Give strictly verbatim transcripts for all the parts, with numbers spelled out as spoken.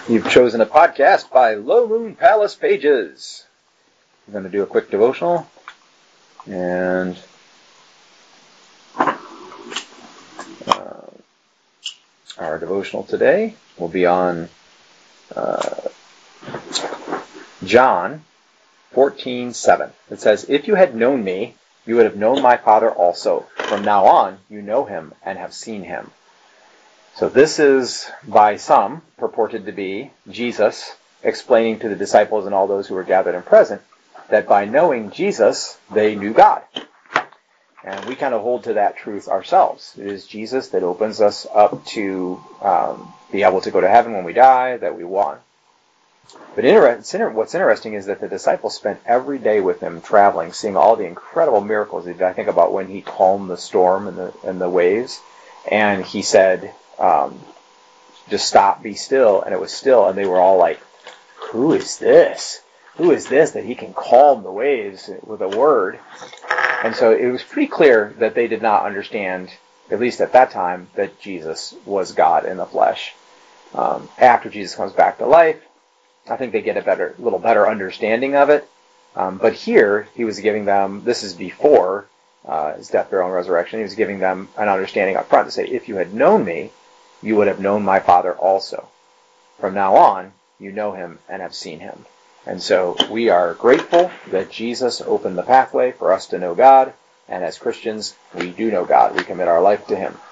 You've chosen a podcast by Low Moon Palace Pages. We're going to do a quick devotional. And uh, our devotional today will be on uh, John fourteen seven. It says, "If you had known me, you would have known my Father also. From now on, you know him and have seen him." So this is, by some, purported to be Jesus explaining to the disciples and all those who were gathered and present that by knowing Jesus, they knew God. And we kind of hold to that truth ourselves. It is Jesus that opens us up to um, be able to go to heaven when we die, that we want. But inter- what's interesting is that the disciples spent every day with him traveling, seeing all the incredible miracles. I think about when he calmed the storm and the, and the waves, and he said, um, just stop, be still, and it was still, and they were all like, who is this? Who is this that he can calm the waves with a word? And so it was pretty clear that they did not understand, at least at that time, that Jesus was God in the flesh. Um, after Jesus comes back to life, I think they get a better, little better understanding of it. Um, but here, he was giving them, this is before uh, his death, burial, and resurrection, he was giving them an understanding up front to say, if you had known me, you would have known my Father also. From now on, you know him and have seen him. And so we are grateful that Jesus opened the pathway for us to know God, and as Christians, we do know God. We commit our life to him.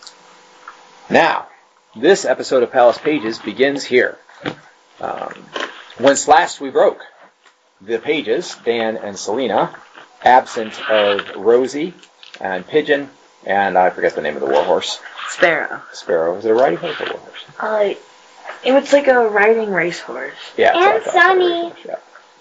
Now, this episode of Palace Pages begins here. Um, whence last we broke the pages, Dan and Selena, absent of Rosie and Pigeon, and I forget the name of the warhorse. Sparrow. Sparrow. Was it a riding horse or a warhorse? Uh, it was like a riding racehorse. Yeah. And so Sunny. Yeah.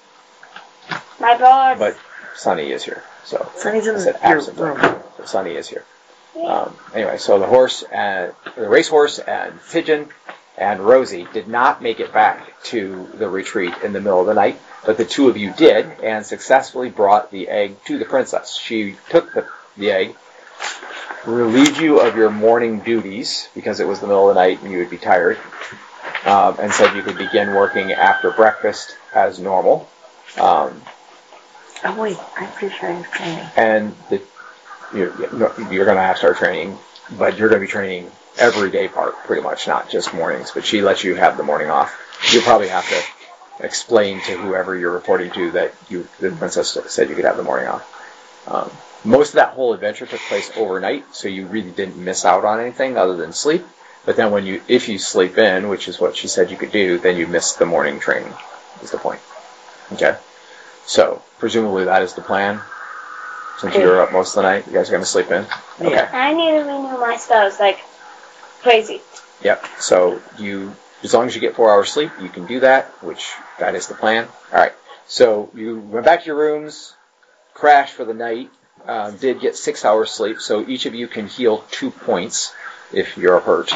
My dog. But Sunny is here. So Sunny's in I said your absent room. of. So Sunny is here. Yeah. Um, anyway, so the horse and the racehorse and Pigeon and Rosie did not make it back to the retreat in the middle of the night, but the two of you did and successfully brought the egg to the princess. She took the, the egg, relieved you of your morning duties because it was the middle of the night and you would be tired, um, and said you could begin working after breakfast as normal. Um, oh wait, I'm pretty sure I was training. and the, you're, you're going to have to start training, but you're going to be training every day part, pretty much, not just mornings, but she lets you have the morning off. You'll probably have to explain to whoever you're reporting to that you, the princess said you could have the morning off. Um, most of that whole adventure took place overnight, so you really didn't miss out on anything other than sleep. But then when you, if you sleep in, which is what she said you could do, then you miss the morning training, is the point. Okay? So, presumably that is the plan. Since you were up most of the night, you guys are going to sleep in? Okay. Yeah. I need to renew my spells like crazy. Yep. So you, as long as you get four hours sleep, you can do that, which that is the plan. All right. So you went back to your rooms, crashed for the night, um, did get six hours sleep. So each of you can heal two points if you're hurt.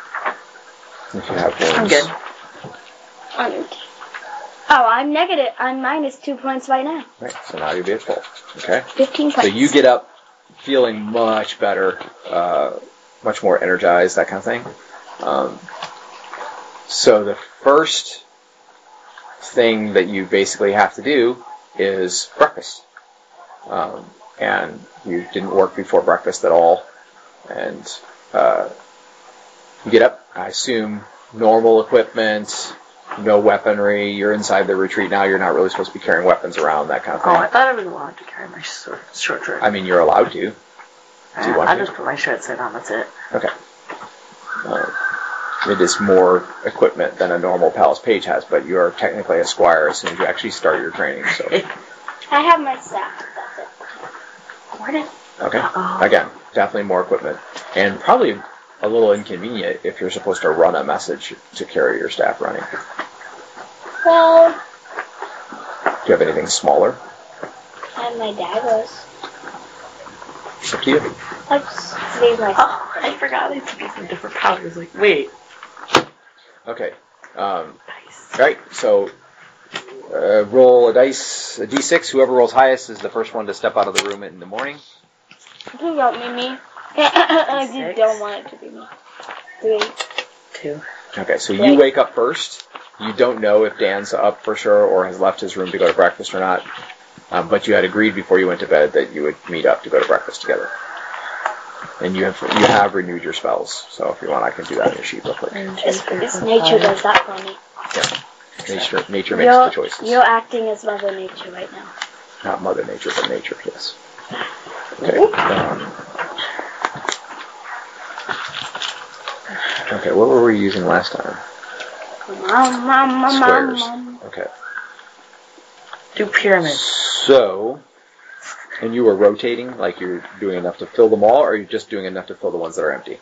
If you have wounds. I'm good. I'm, oh, I'm negative. I'm minus two points right now. Right. So now you'll be at full. Okay. Fifteen So points. you get up feeling much better, uh, much more energized, that kind of thing. Um, so the first thing that you basically have to do is breakfast. Um, and you didn't work before breakfast at all. And uh, you get up, I assume, normal equipment, no weaponry. You're inside the retreat now. You're not really supposed to be carrying weapons around, that kind of thing. Oh, I thought I was allowed to carry my short, short sword. I mean, you're allowed to. Do you want I'll to? just put my short sword on, that's it. Okay. Uh, it is more equipment than a normal palace page has, but you are technically a squire as soon as you actually start your training. So, I have my staff. That's it. Where did... okay. Uh-oh. Again, definitely more equipment, and probably a little inconvenient if you're supposed to run a message to carry your staff running. Well, Do you have anything smaller? I have my daggers. It's up to you. I'll just leave my Oh, I forgot it to be some different powders. Like, wait. Okay. Um, Nice. all right. So uh, roll a dice, a d six. Whoever rolls highest is the first one to step out of the room in the morning. Who wrote me me? I just Six. don't want it to be me. Three. Two. Okay, so you Right. wake up first. You don't know if Dan's up for sure or has left his room to go to breakfast or not. Um, but you had agreed before you went to bed that you would meet up to go to breakfast together. And you have you have renewed your spells. So if you want, I can do that on your sheet real quick. It's, it's nature does that for me. Yeah. Nature, nature makes You're, the choices. you're acting as Mother Nature right now. Not Mother Nature, but nature, yes. Okay. Um, okay, what were we using last time? Mom, mom, mom, Squares. mom. Okay. Do pyramids. So, and you were rotating, like you're doing enough to fill them all, or are you just doing enough to fill the ones that are empty?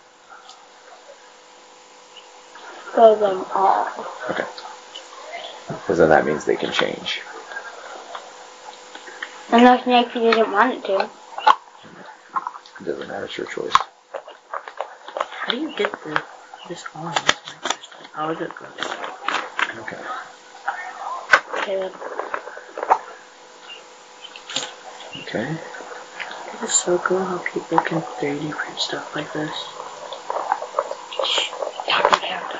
Fill them all. Okay. Because then that means they can change. Unless Nature didn't want it to. It doesn't matter, it's your choice. How do you get the, this on? That's my question. How is it going? Okay. Caleb. Okay. It is so cool how people can three D print stuff like this. Talking character.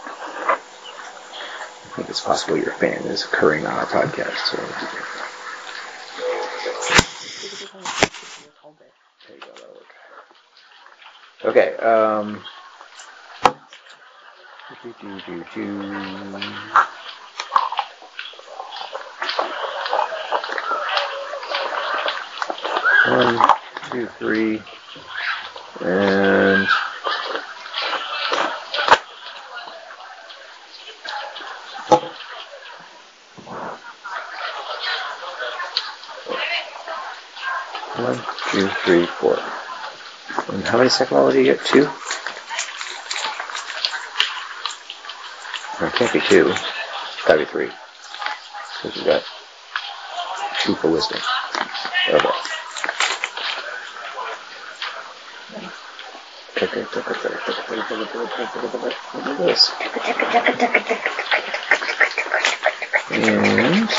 I think it's possible your fan is occurring on our podcast. So. There you go, that'll work. Okay, um... Do, do, do, do. One, two, three, and... One, two, three, four. And how many second level do you get? Two? No, it can't be two. It's gotta be three. Because you got two for wisdom. Okay. Okay, okay, okay, okay, okay, okay, okay, look at this. And...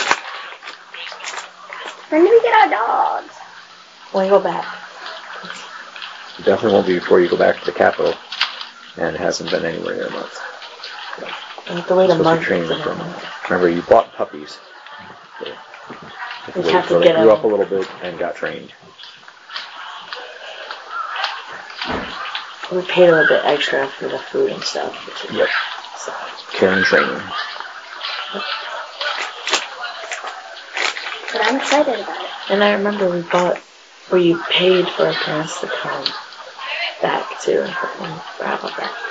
When do we get our dogs? When you go back. It definitely won't be before you go back to the capital. And it hasn't been anywhere near a month. You have to wait a Supposed month. to train them for a month. Remember, you bought puppies. So you have to You wait have to until they get grew them. up a little bit and got trained. We paid a little bit extra for the food and stuff. Which is, Yep. so. Care and training. But I'm excited about it. And I remember we bought, where you paid for our parents to come back too and wrap up back.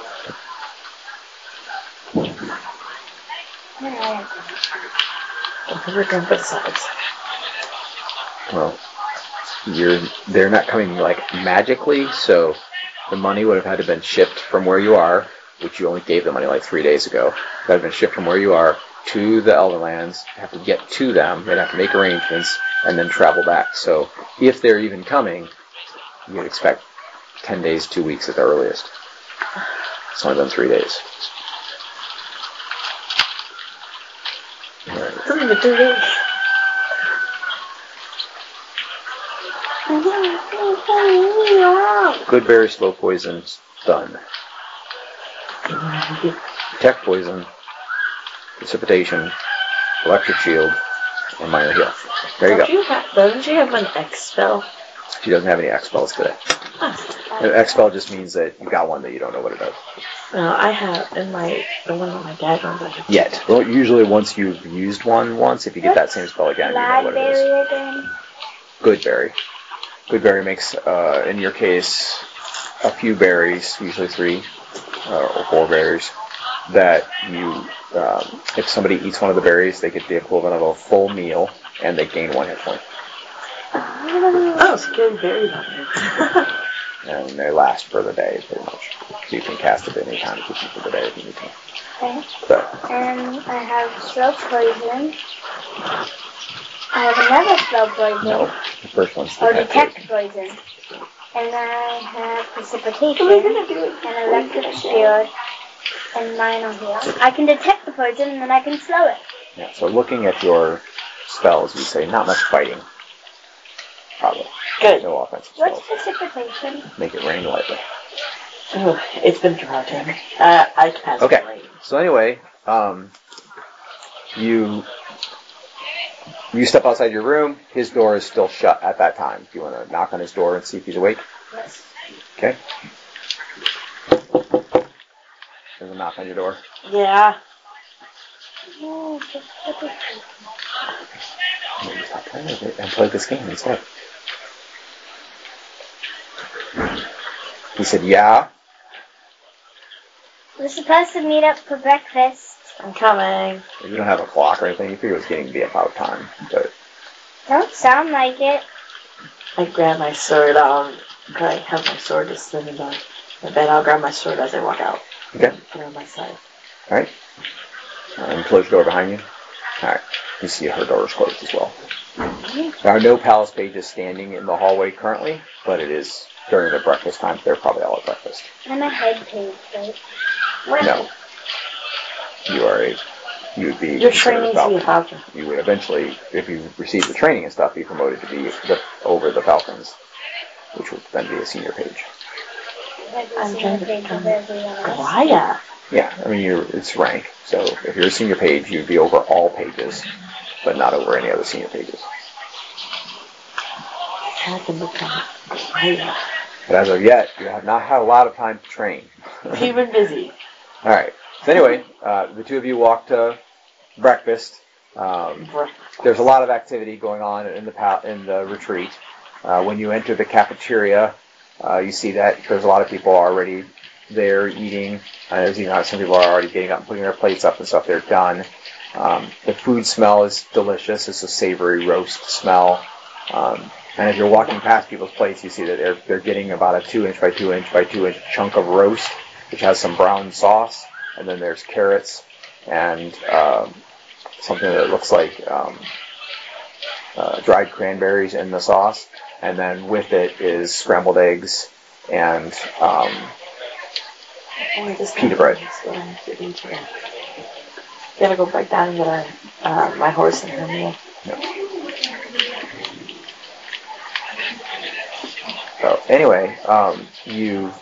Whatever grandpa decides. Well, you're they're not coming like magically, so the money would have had to been shipped from where you are, which you only gave the money like three days ago. That have been shipped from where you are to the Elderlands. You have to get to them. They'd have to make arrangements and then travel back. So if they're even coming, you'd expect ten days, two weeks at the earliest. It's only been three days. All right. Three to three days. Good berry, slow poison, done. Detect poison, precipitation, electric shield, and minor heal. There you Don't go. You have, doesn't she have an X spell? She doesn't have any X spells today. Oh. An X spell just means that you got one that you don't know what it does. No, I have in my the one that my dad runs. I have Yet. Well, usually once you've used one once, if you get that same spell again, you know what it is. Blackberry again. Good berry. Good berry makes, uh, in your case, a few berries, usually three uh, or four berries, that you, um, if somebody eats one of the berries, they get the equivalent of a full meal, and they gain one hit point. Oh, it's good berries on here. And they last for the day, pretty much. So you can cast it at any time to keep them for the day if you need to. Okay. But, And I have slow poison. I have another slow poison. no, the first one's Or detect detect poison. poison. And then I have precipitation. And electric shield. And minor heal. I can detect the poison and then I can slow it. Yeah, so looking at your spells, you'd say not much fighting. Probably. Good. No offensive spells. What's precipitation? Make it rain lightly. Oh, it's been drafting. Uh, I can't. Okay. Wait. So anyway, um, you you step outside your room. His door is still shut at that time. Do you want to knock on his door and see if he's awake? Yes. Okay. There's a knock on your door. Yeah. Oh, just put it- Maybe stop playing with it and play this game instead. He said, "Yeah." We're supposed to meet up for breakfast. I'm coming. You don't have a clock or anything. You figure it was getting to be about time, but Don't sound like it. I grab my sword. Um, I have my sword just sitting on the bed. I'll grab my sword as I walk out. okay. Put it on my side. All right. Uh, and close the door behind you. All right. You see her door is closed as well. There are no palace pages standing in the hallway currently, but it is during the breakfast time. They're probably all at breakfast. I'm a head page, right? No. You are a, you would be You're considered training to be a Falcon. falcon. You would eventually, if you receive the training and stuff, be promoted to be the, over the Falcons, which would then be a senior page. I'm trying to become Goliath. Goliath. Yeah, I mean, you're, it's rank. So if you're a senior page, you'd be over all pages, but not over any other senior pages. I can become Goliath. But as of yet, you have not had a lot of time to train. You've been busy. All right. So anyway, uh, the two of you walk to breakfast. Um, there's a lot of activity going on in the pa- in the retreat. Uh, when you enter the cafeteria, uh, you see that there's a lot of people already there eating. Uh, as you know, some people are already getting up and putting their plates up and stuff. They're done. Um, the food smell is delicious. It's a savory roast smell. Um, and as you're walking past people's plates, you see that they're they're getting about a two inch by two inch by two inch chunk of roast, which has some brown sauce. And then there's carrots and um, something that looks like um, uh, dried cranberries in the sauce. And then with it is scrambled eggs and um, pita bread. Gotta go back down and get our, uh, my horse and her meal. Yep. So anyway, um, you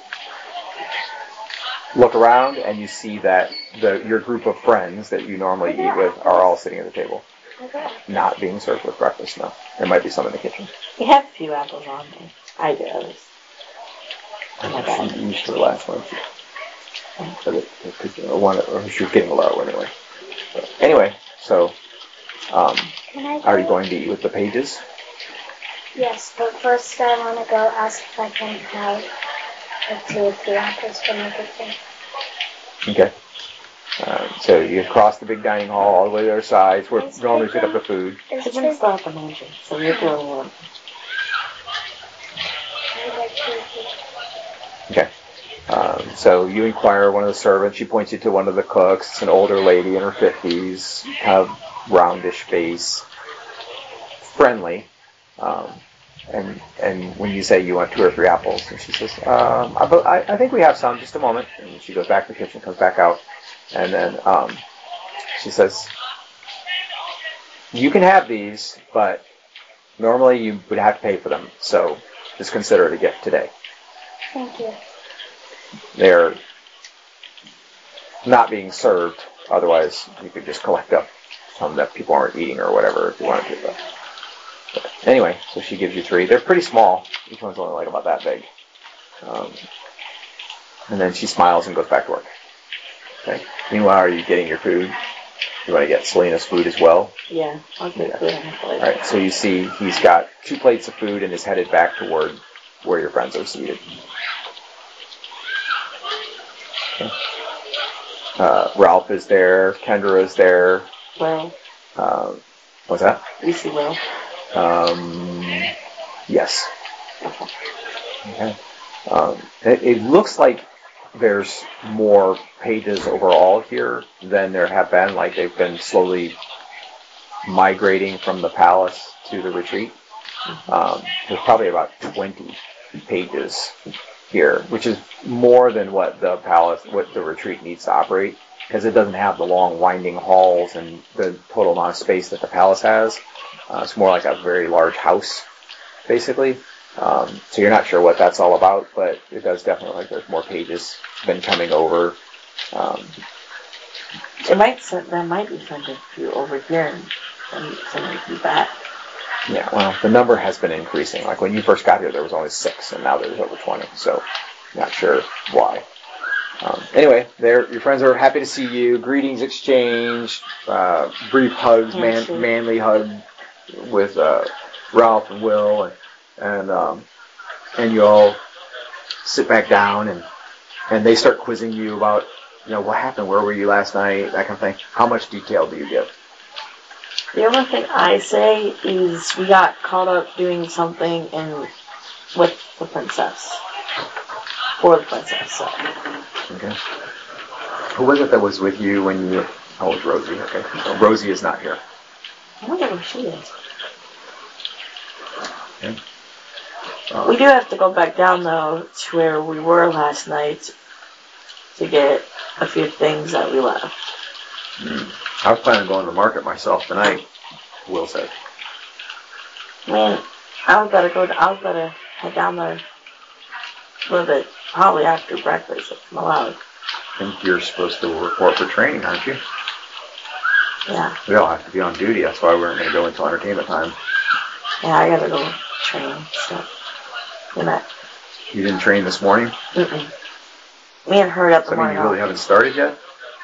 look around and you see that the your group of friends that you normally eat with are all sitting at the table, not being served with breakfast. No, there might be some in the kitchen. We have a few apples on me. I do, at least. Oh my God. You should the last one. So that, that one, or she was getting low anyway. But anyway, so um, Can I are you go? going to eat with the pages? Yes, but first I want to go ask if I can have like two or three apples from the kitchen. Okay. Um, so you cross the big dining hall all the way to the other side. It's where Is normally we pick up chicken- the food. Is Kitchen's chicken- still at the mansion, so you're the only one. I would like two. Okay. Um, so you inquire one of the servants. She points you to one of the cooks. It's an older lady in her fifties, kind of roundish face, friendly. Um, and and when you say you want two or three apples, and she says, um, I, I think we have some. Just a moment. And she goes back to the kitchen, comes back out, and then um, she says, you can have these, but normally you would have to pay for them. So just consider it a gift today. Thank you. They're not being served. Otherwise, you could just collect up some that people aren't eating or whatever if you wanted to. But, but anyway, so she gives you three. They're pretty small. Each one's only like about that big. Um, and then she smiles and goes back to work. Okay. Meanwhile, are you getting your food? You want to get Selena's food as well? Yeah, I'll get Yeah. food on my plate. All right. So you see he's got two plates of food and is headed back toward where your friends are seated. Okay. Uh, Ralph is there. Kendra is there. Well, Um, what's that? you see Will. Um, yes. Okay. Um, it, it looks like there's more pages overall here than there have been. Like they've been slowly migrating from the palace to the retreat. Um, there's probably about twenty pages here, which is more than what the palace, what the retreat needs to operate, because it doesn't have the long winding halls and the total amount of space that the palace has. Uh, it's more like a very large house, basically. Um, so you're not sure what that's all about, but it does definitely look like there's more pages been coming over. Um, it might send, there might be sending a few over here and, and sending a few back. Yeah, well, the number has been increasing. Like when you first got here, there was only six, and now there's over twenty. So, not sure why. Um, anyway, your friends are happy to see you. Greetings exchanged, uh, brief hugs, man, manly hug with uh, Ralph and Will, and and um, and you all sit back down, and and they start quizzing you about, you know, what happened, where were you last night, that kind of thing. How much detail do you give? The only thing I say is we got caught up doing something in with the princess. For the princess, so. Okay. Who was it that was with you when you... Oh, it was Rosie. Okay. So Rosie is not here. I wonder where she is. Okay. Uh, we do have to go back down, though, to where we were last night to get a few things that we left. Hmm. I was planning on going to the market myself tonight, Will said. Man, I was gotta go. To, I was gotta head down there a little bit, probably after breakfast if I'm allowed. I think you're supposed to report for training, aren't you? Yeah. We all have to be on duty. That's why we weren't going to go until entertainment time. Yeah, I gotta go train. So, you know. You didn't train this morning? Mm-mm. Me and her got the so, morning I mean, you really off. haven't started yet?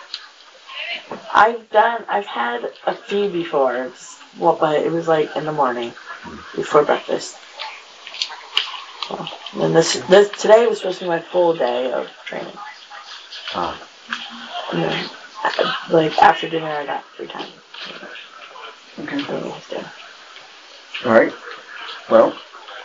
I've done, I've had a few before, well, but it was like in the morning, before breakfast. So, and this, this, today was supposed to be my full day of training. Oh. And then, like, after dinner, I got free time. Okay. Alright. Well,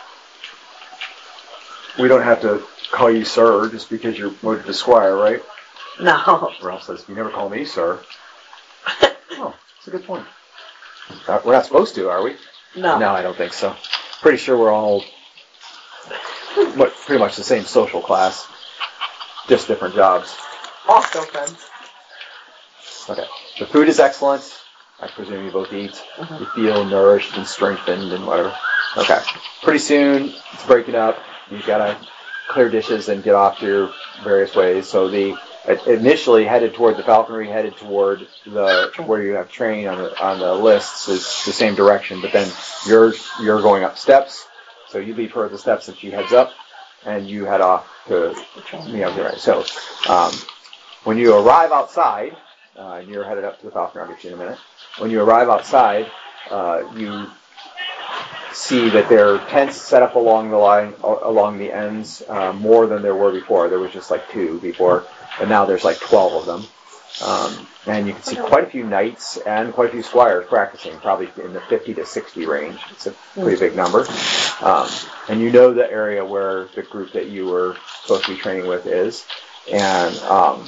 we don't have to call you sir just because you're promoted to squire, right? No. Ralph says, you never call me sir. Oh, that's a good point. We're not supposed to, are we? No. No, I don't think so. Pretty sure we're all what, pretty much the same social class, just different jobs. All still friends. Okay. The food is excellent. I presume you both eat. Mm-hmm. You feel nourished and strengthened and whatever. Okay. Pretty soon, it's breaking up. You've got to clear dishes and get off to your various ways. So the initially headed toward the falconry, headed toward the where you have train on the on the lists is the same direction, but then you're you're going up steps. So you leave her at the steps and she heads up, and you head off to you know right. So um, when you arrive outside, uh, and you're headed up to the falconry, I'll get you in a minute. When you arrive outside, uh, you see that there are tents set up along the line, along the ends, uh, more than there were before. There was just like two before, and now there's like twelve of them. Um, and you can see quite a few knights and quite a few squires practicing, probably in the fifty to sixty range. It's a pretty big number. Um, and you know the area where the group that you were supposed to be training with is. And um,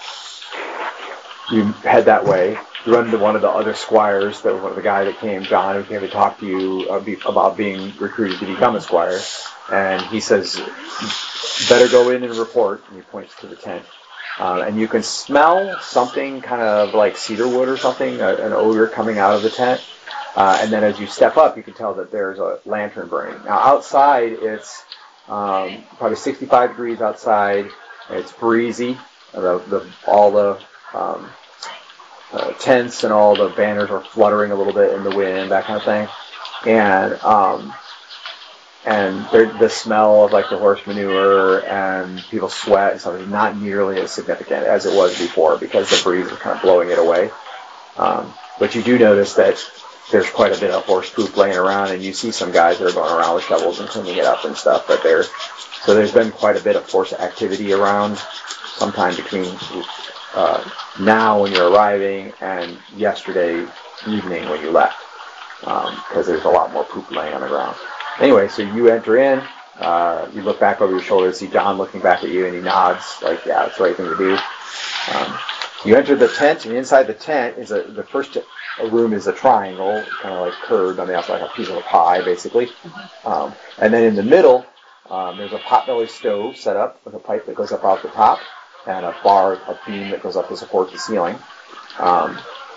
you head that way. You run into one of the other squires, that one of the guy that came, John, who came to talk to you about being recruited to become a squire. And he says, better go in and report. And he points to the tent. Uh, and you can smell something kind of like cedar wood or something, a, an odor coming out of the tent. Uh, and then as you step up, you can tell that there's a lantern burning. Now outside, it's um, probably sixty-five degrees outside. It's breezy. The, the, all the um, uh, tents and all the banners are fluttering a little bit in the wind, that kind of thing. And um, and the smell of like the horse manure and people sweat and stuff is not nearly as significant as it was before because the breeze is kind of blowing it away. Um, but you do notice that there's quite a bit of horse poop laying around, and you see some guys that are going around with shovels and cleaning it up and stuff. But there, so there's been quite a bit of horse activity around sometime between uh, now when you're arriving and yesterday evening when you left, because um, there's a lot more poop laying on the ground. Anyway, so you enter in, uh, you look back over your shoulder, see John looking back at you, and he nods, like, yeah, it's the right thing to do. Um, you enter the tent, and inside the tent is a, the first room is a triangle, kind of like curved on the outside, like a piece of a pie, basically. Um, and then in the middle, um, there's a potbelly stove set up with a pipe that goes up out the top, and a bar, a beam that goes up to support the ceiling. Um,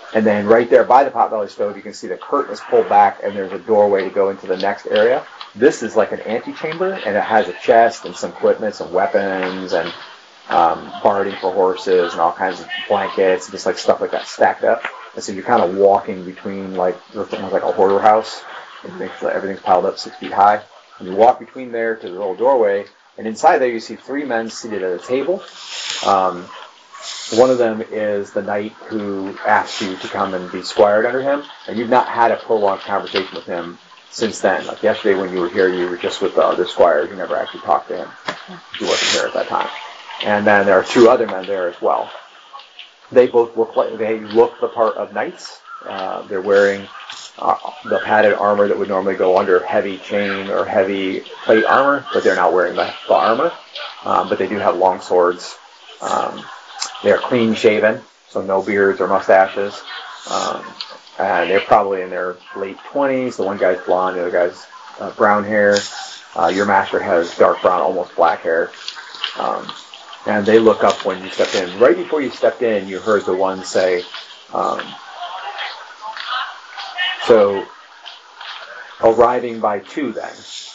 And then right there by the Potbelly stove, you can see the curtain is pulled back, and there's a doorway to go into the next area. This is like an antechamber, and it has a chest and some equipment, some weapons, and um, barding for horses, and all kinds of blankets, just like stuff like that stacked up. And so you're kind of walking between like almost like a hoarder house. It makes sure everything's piled up six feet high. And you walk between there to the little doorway, and inside there you see three men seated at a table. Um, one of them is the knight who asked you to come and be squired under him, and you've not had a prolonged conversation with him since then. Like yesterday when you were here, you were just with the other squires. You never actually talked to him. He wasn't here at that time. And then there are two other men there as well. They both look like they look the part of knights. Uh, they're wearing uh, the padded armor that would normally go under heavy chain or heavy plate armor, but they're not wearing the, the armor. Um, but they do have long swords. Um, they're clean shaven, so no beards or mustaches. Um, and they're probably in their late twenties. The one guy's blonde, the other guy's uh, brown hair. Uh, your master has dark brown, almost black hair. Um, and they look up when you step in. Right before you stepped in, you heard the one say, um, so, arriving by two then.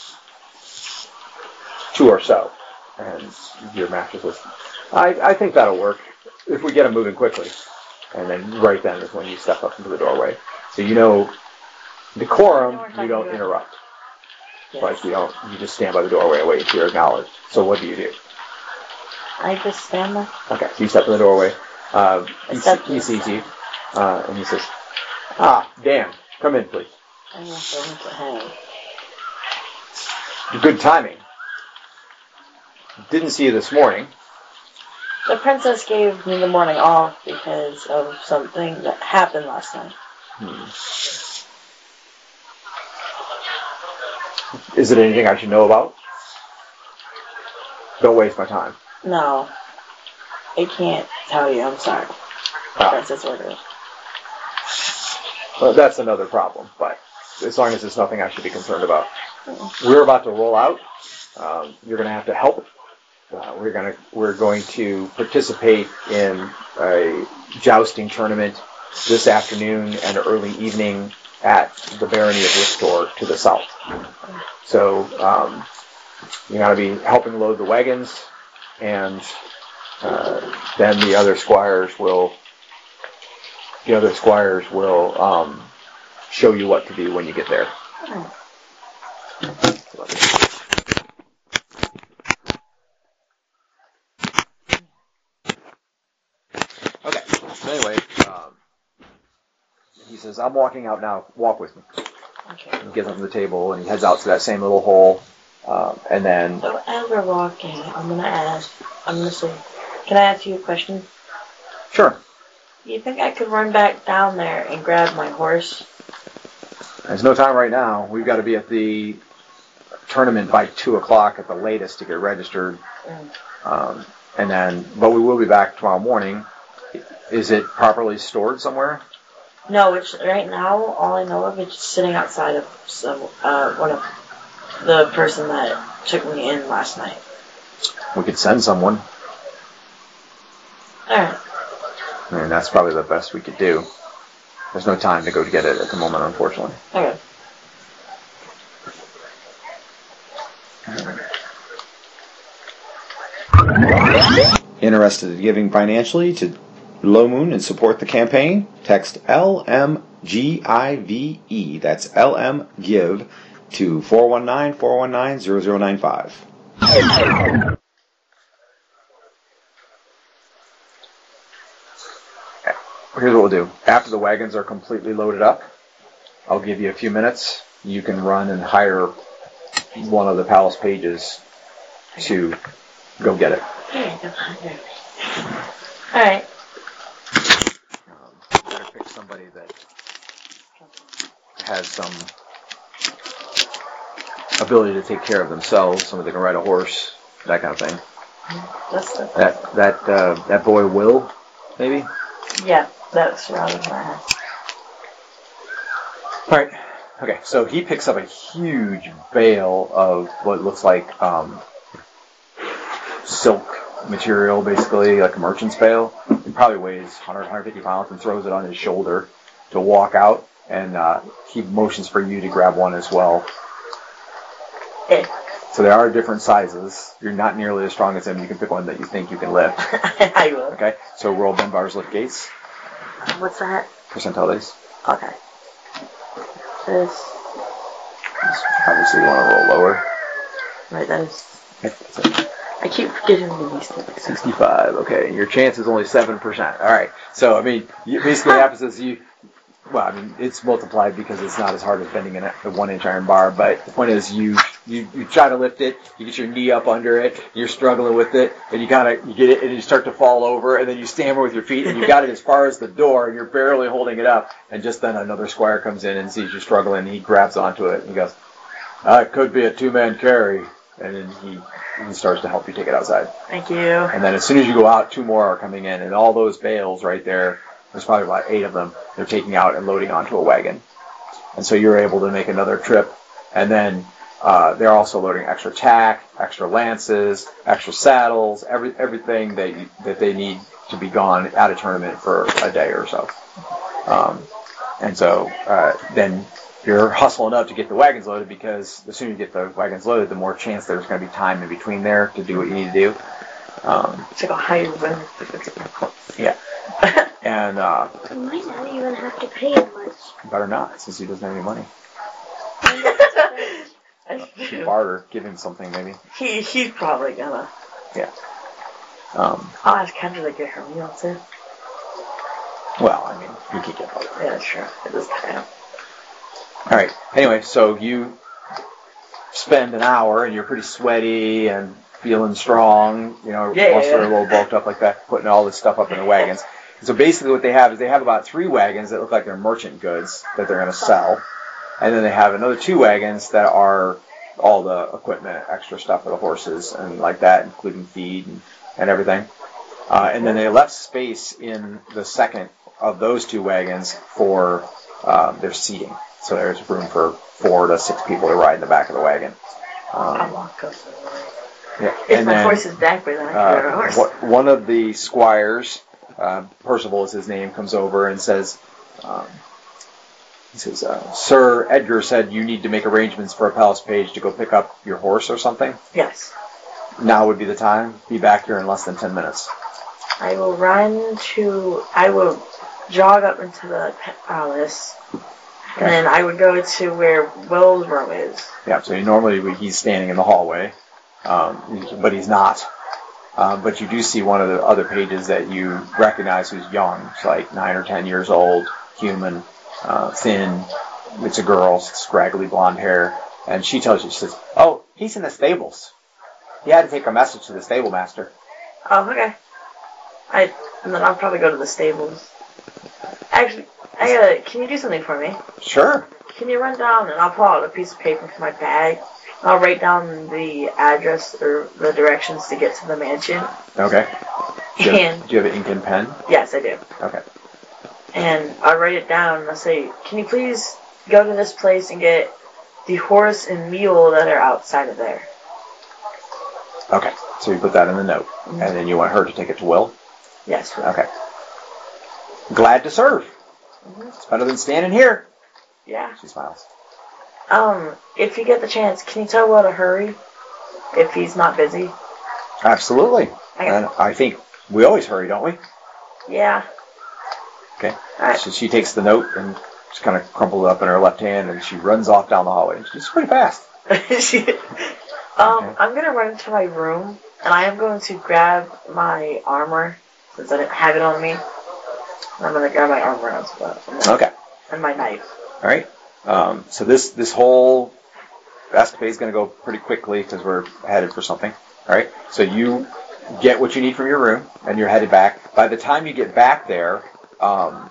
Two or so. And your master says, I, I think that'll work if we get them moving quickly. And then right then is when you step up into the doorway. So you know, decorum, you don't interrupt. Yes. Like you don't, you just stand by the doorway and wait until you're acknowledged. So what do you do? I just stand there. Okay, so you step in the doorway. Uh, he, he sees you, uh, and he says, ah, Dan, come in, please. I want to hang. Good timing. Didn't see you this morning. The princess gave me the morning off because of something that happened last night. Hmm. Is it anything I should know about? Don't waste my time. No. I can't tell you. I'm sorry. Ah. Princess ordered. Well, that's another problem, but as long as it's nothing I should be concerned about. Mm-hmm. We're about to roll out. Um, you're going to have to help. Uh, we're going to we're going to participate in a jousting tournament this afternoon and early evening at the barony of Ristor to the south. So um, you're going to be helping load the wagons, and uh, then the other squires will the other squires will um, show you what to do when you get there. Okay. So anyway, um, he says, "I'm walking out now. Walk with me." Okay. He gets up to the table and he heads out to that same little hole, um, and then. So as we're walking, I'm gonna ask. I'm gonna say, "Can I ask you a question?" Sure. Do you think I could run back down there and grab my horse? There's no time right now. We've got to be at the tournament by two o'clock at the latest to get registered, mm. um, and then. But we will be back tomorrow morning. Is it properly stored somewhere? No, it's right now. All I know of is just sitting outside of some uh, one of the person that took me in last night. We could send someone. All right. I mean, that's probably the best we could do. There's no time to go to get it at the moment, unfortunately. Okay. Interested in giving financially to Low Moon and support the campaign? Text L M G I V E, that's L M Give, to four one nine, four one nine, zero zero nine five. Here's what we'll do. After the wagons are completely loaded up, I'll give you a few minutes. You can run and hire one of the palace pages to go get it. All right. Um, you better pick somebody that has some ability to take care of themselves, somebody that can ride a horse, that kind of thing. That's the that that uh, that boy Will, maybe. Yeah. That's rather bad. All right. Okay. So he picks up a huge bale of what looks like um, silk material, basically, like a merchant's pail. He probably weighs one hundred, one hundred fifty pounds and throws it on his shoulder to walk out, and uh, he motions for you to grab one as well. Eh. So there are different sizes. You're not nearly as strong as him. You can pick one that you think you can lift. I will. Okay, so roll Ben Bar's lift gates. What's that? Percentile dice. Okay. This. Obviously you want to roll lower. Right, that is. Okay, so I keep forgetting these things. sixty-five, okay. Your chance is only seven percent. Alright, so, I mean, you, basically what happens is you, well, I mean, it's multiplied because it's not as hard as bending a one-inch iron bar, but the point is you, you, you try to lift it, you get your knee up under it, you're struggling with it, and you kind of, you get it, and you start to fall over, and then you stammer with your feet, and you got it as far as the door, and you're barely holding it up, and just then another squire comes in and sees you struggling, and he grabs onto it, and he goes, uh, it could be a two-man carry, and then he, he starts to help you take it outside. Thank you. And then as soon as you go out, two more are coming in, and all those bales right there, there's probably about eight of them, they're taking out and loading onto a wagon. And so you're able to make another trip, and then uh, they're also loading extra tack, extra lances, extra saddles, every everything that you, that they need to be gone at a tournament for a day or so. Um, and so uh, then you're hustling up to get the wagons loaded, because the sooner you get the wagons loaded, the more chance there's going to be time in between there to do what you need to do. Um, it's like a high win. Yeah. And uh, You might not even have to pay as much. better not, since he doesn't have any money. I You should barter, give him something maybe. He he's probably gonna. Yeah. Um, I'll ask Kendra to get her meal too. well, I mean, you could get barter. Yeah, that's true. It is kind of. All right. Anyway, so you spend an hour, and you're pretty sweaty and feeling strong. You know, Yeah, muscles yeah, are a yeah. little bulked up like that, putting all this stuff up in the wagons. And so basically, what they have is they have about three wagons that look like they're merchant goods that they're going to sell, and then they have another two wagons that are all the equipment, extra stuff for the horses and like that, including feed and, and everything. Uh, and then they left space in the second of those two wagons for uh, their seating. So there's room for four to six people to ride in the back of the wagon. I Um, walk up. yeah. If And my then, horse is backward, then I can ride a uh, horse. wh- one of the squires, uh, Percival is his name, comes over and says, um, he says, uh, Sir Edgar said you need to make arrangements for a palace page to go pick up your horse or something. Yes. Now would be the time. Be back here in less than ten minutes. I will run to. I will jog up into the pet palace, Okay. and then I would go to where Will's room is. Yeah, so he normally he's standing in the hallway, um, but he's not. Um, but you do see one of the other pages that you recognize who's young. It's like nine or ten years old, human, uh, thin. It's a girl, scraggly blonde hair. And she tells you, she says, oh, he's in the stables. He had to take a message to the stable master. Oh, okay. I and then I'll probably go to the stables. Actually, I gotta. Can you do something for me? Sure. Can you run down and I'll pull out a piece of paper from my bag. And I'll write down the address or the directions to get to the mansion. Okay. Do you have, And do you have an ink and pen? yes, I do. Okay. And I'll write it down and I'll say, can you please go to this place and get the horse and mule that are outside of there? Okay. So you put that in the note. And then you want her to take it to Will? Yes. please. Okay. Glad to serve. It's better than standing here. Yeah. She smiles. Um, if you get the chance, can you tell Will to hurry? If he's not busy? Absolutely. Okay. And I think we always hurry, don't we? Yeah. Okay. Alright. So she takes the note and just kind of crumples it up in her left hand, and she runs off down the hallway. She's pretty fast. She, um, Okay. I'm gonna run into my room, and I am going to grab my armor, since I didn't have it on me. I'm gonna grab my armor as well. Okay. And my knife. All right. Um, so this this whole escapade is going to go pretty quickly because we're headed for something. All right. So you get what you need from your room, and you're headed back. By the time you get back there, um,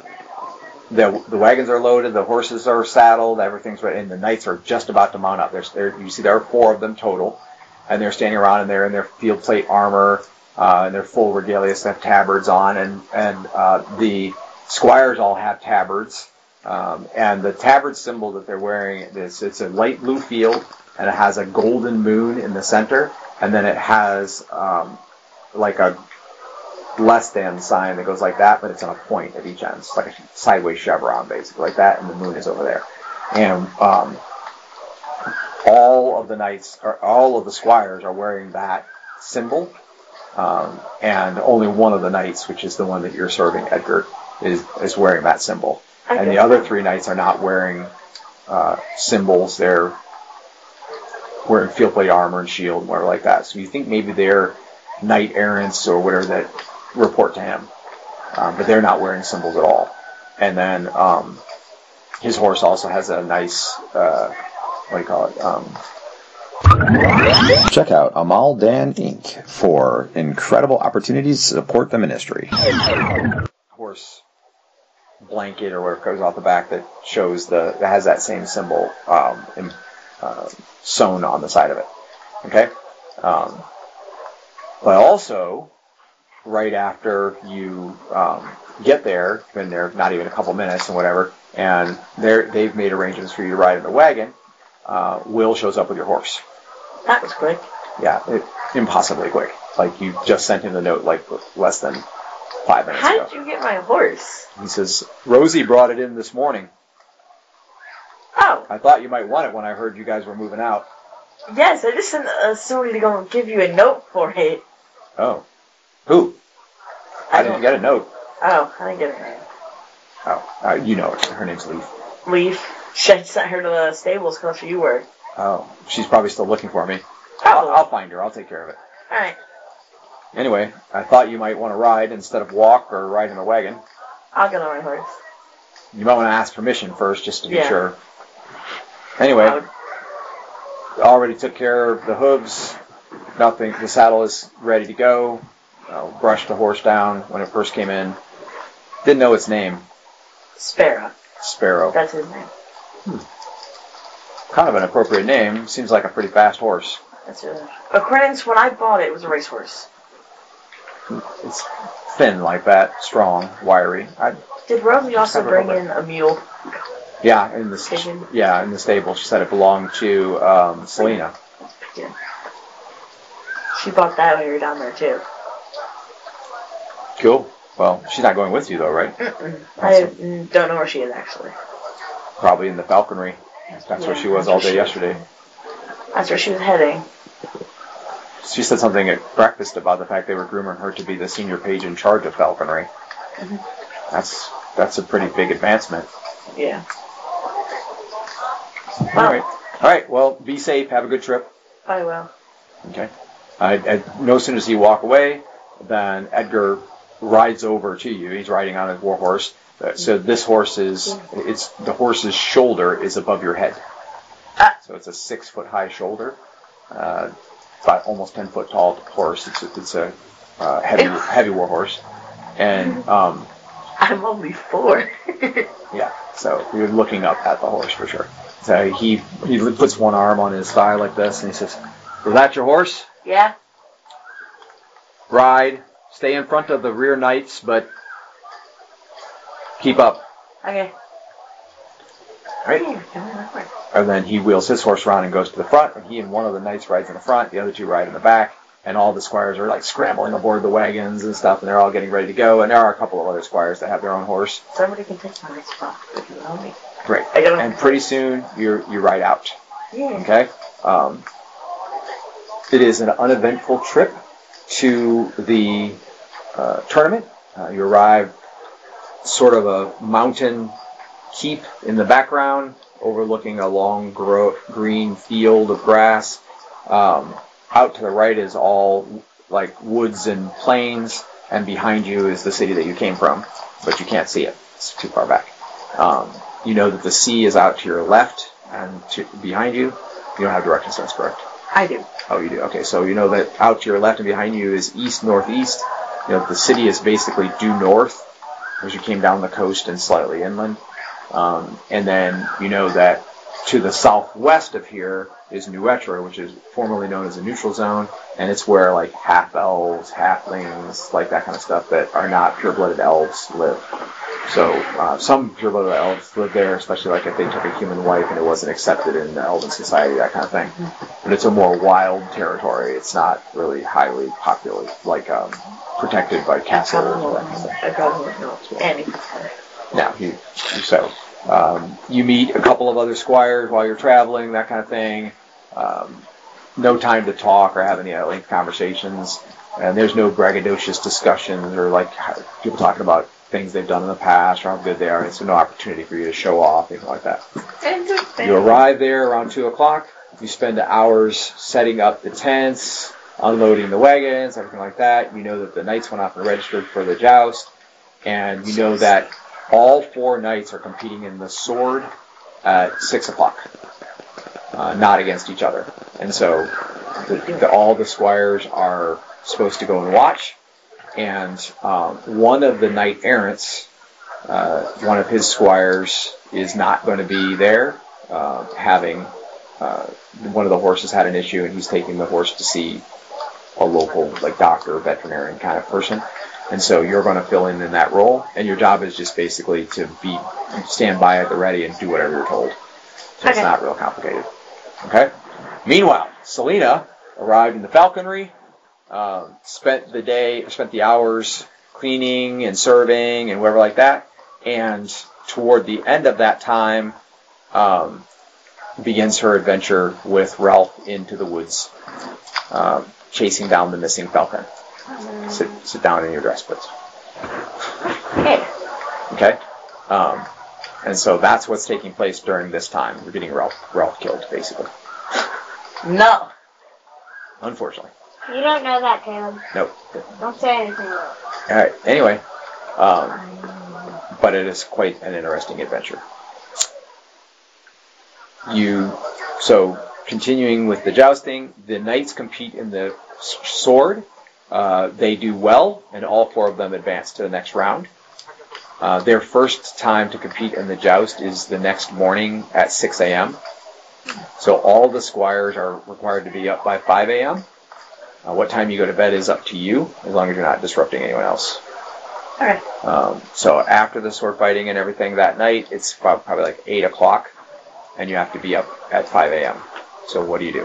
the the wagons are loaded, the horses are saddled, everything's ready, and the knights are just about to mount up. There's there you see there are four of them total, and they're standing around, and they're in their field plate armor, uh, and their full regalia, so they have tabards on, and and uh, the squires all have tabards. Um, and the tabard symbol that they're wearing is it's a light blue field, and it has a golden moon in the center, and then it has um, like a less than sign that goes like that, but it's on a point at each end. It's like a sideways chevron, basically, like that, and the moon is over there. And um, all of the knights, or all of the squires, are wearing that symbol, um, and only one of the knights, which is the one that you're serving, Edgar, is is wearing that symbol. Okay. And the other three knights are not wearing uh, symbols. They're wearing field plate armor and shield and whatever like that. So you think maybe they're knight errants or whatever that report to him, um, but they're not wearing symbols at all. And then um, his horse also has a nice, uh, what do you call it? Um, Check out Amal Dan Incorporated for incredible opportunities to support the ministry. horse blanket or whatever goes off the back that shows the that has that same symbol um, in, uh, sewn on the side of it. Okay, um, but also right after you um, get there, been there not even a couple minutes and whatever, and they're, they've made arrangements for you to ride in the wagon. Uh, Will shows up with your horse. That was quick. Yeah, it, impossibly quick. Like you just sent him the note like less than five minutes How ago. did you get my horse? He says, Rosie brought it in this morning. Oh, I thought you might want it when I heard you guys were moving out. yes, I just sent uh, somebody to go and give you a note for it. Oh. Who? I didn't get a note. Oh, I didn't get a note. Oh, uh, you know it. Her name's Leaf. Leaf. She sent her to the stables close where you were. Oh, she's probably still looking for me. I'll, Probably. I'll find her. I'll take care of it. Alright, Anyway, I thought you might want to ride instead of walk or ride in a wagon. I'll get on my horse. You might want to ask permission first just to be Yeah. sure. Anyway, I would- already took care of the hooves. Nothing. The saddle is ready to go. Uh, brushed the horse down when it first came in. Didn't know its name. Sparrow. Sparrow. That's his name. Kind of an appropriate name. Seems like a pretty fast horse. That's his name. According to when I bought it, it was a racehorse. It's thin like that, strong, wiry. I, Did Rosie also Cover bring over. in a mule? yeah, in the Pigeon? yeah in the stable. She said it belonged to um, Selena. Yeah. She bought that when you were down there too. Cool. Well, she's not going with you though, right? Mm-mm. I mm, don't know where she is actually. Probably in the falconry. That's where Yeah, she was that's all where day she- yesterday. That's where she was heading. She said something at breakfast about the fact they were grooming her to be the senior page in charge of falconry. Mm-hmm. That's that's a pretty big advancement. Yeah. All right. All right. Well, be safe. Have a good trip. I will. Okay. I, I, no sooner does he walk away, than Edgar rides over to you. He's riding on his war horse. Uh, So this horse is, it's the horse's shoulder is above your head. Ah. So it's a six foot high shoulder, uh, about almost ten foot tall horse. It's a, it's a uh, heavy heavy war horse, and um, I'm only four. yeah. So you're looking up at the horse for sure. So he he puts one arm on his thigh like this, and he says, "Is that your horse? Yeah. Ride. Stay in front of the rear knights, but keep up." Okay. Right? Yeah, come on, that works. And then he wheels his horse around and goes to the front, and he and one of the knights rides in the front, the other two ride in the back, and all the squires are like scrambling aboard the wagons and stuff, and they're all getting ready to go, and there are a couple of other squires that have their own horse. Somebody can take my spot if you want me. Great. I gotta- And pretty soon, you're, you ride out. Yeah. Okay? Um, it is an uneventful trip to the uh, tournament. Uh, you arrive sort of a mountain keep in the background, overlooking a long gro- green field of grass. Um, out to the right is all like woods and plains, and behind you is the city that you came from, but you can't see it. It's too far back. Um, you know that the sea is out to your left and to, behind you. You don't have direction sense, correct? I do. Oh, you do. Okay, so you know that out to your left and behind you is east northeast. You know the city is basically due north, as you came down the coast and slightly inland. Um, and then you know that to the southwest of here is New Etra, which is formerly known as the neutral zone, and it's where like half elves, halflings, like that kind of stuff that are not pure-blooded elves live. So uh, some pure-blooded elves live there, especially like if they took a human wife and it wasn't accepted in the elven society, that kind of thing. But it's a more wild territory. It's not really highly populated, like um, protected by castles or that kind of thing. I probably wouldn't know anything. Yeah, you, so um, you meet a couple of other squires while you're traveling, that kind of thing. Um, no time to talk or have any lengthy conversations, and there's no braggadocious discussions or like people talking about things they've done in the past or how good they are. It's no opportunity for you to show off, anything like that. You arrive there around two o'clock. You spend hours setting up the tents, unloading the wagons, everything like that. You know that the knights went off and registered for the joust, and you know that all four knights are competing in the sword at six o'clock, uh, not against each other. And so the, the, all the squires are supposed to go and watch. And um, one of the knight errants, uh, one of his squires, is not going to be there, uh, having uh, one of the horses had an issue, and he's taking the horse to see a local like doctor, veterinarian kind of person. And so you're going to fill in in that role, and your job is just basically to be stand by at the ready and do whatever you're told. So okay. It's not real complicated. Okay. Meanwhile, Selena arrived in the falconry, um, spent the day, spent the hours cleaning and serving and whatever like that, and toward the end of that time, um, begins her adventure with Ralph into the woods, uh, chasing down the missing falcon. Sit, sit down in your dress, please. Okay. Okay. Um, and so that's what's taking place during this time. We're getting Ralph, Ralph killed, basically. No. Unfortunately. You don't know that, Caleb. Nope. Don't say anything. All right. Anyway, um, but it is quite an interesting adventure. You so continuing with the jousting, the knights compete in the sword. Uh, they do well, and all four of them advance to the next round. Uh, their first time to compete in the joust is the next morning at six a.m. So all the squires are required to be up by five a.m. Uh, what time you go to bed is up to you, as long as you're not disrupting anyone else. All right. Um, so after the sword fighting and everything that night, it's probably like eight o'clock, and you have to be up at five a.m. So what do you do?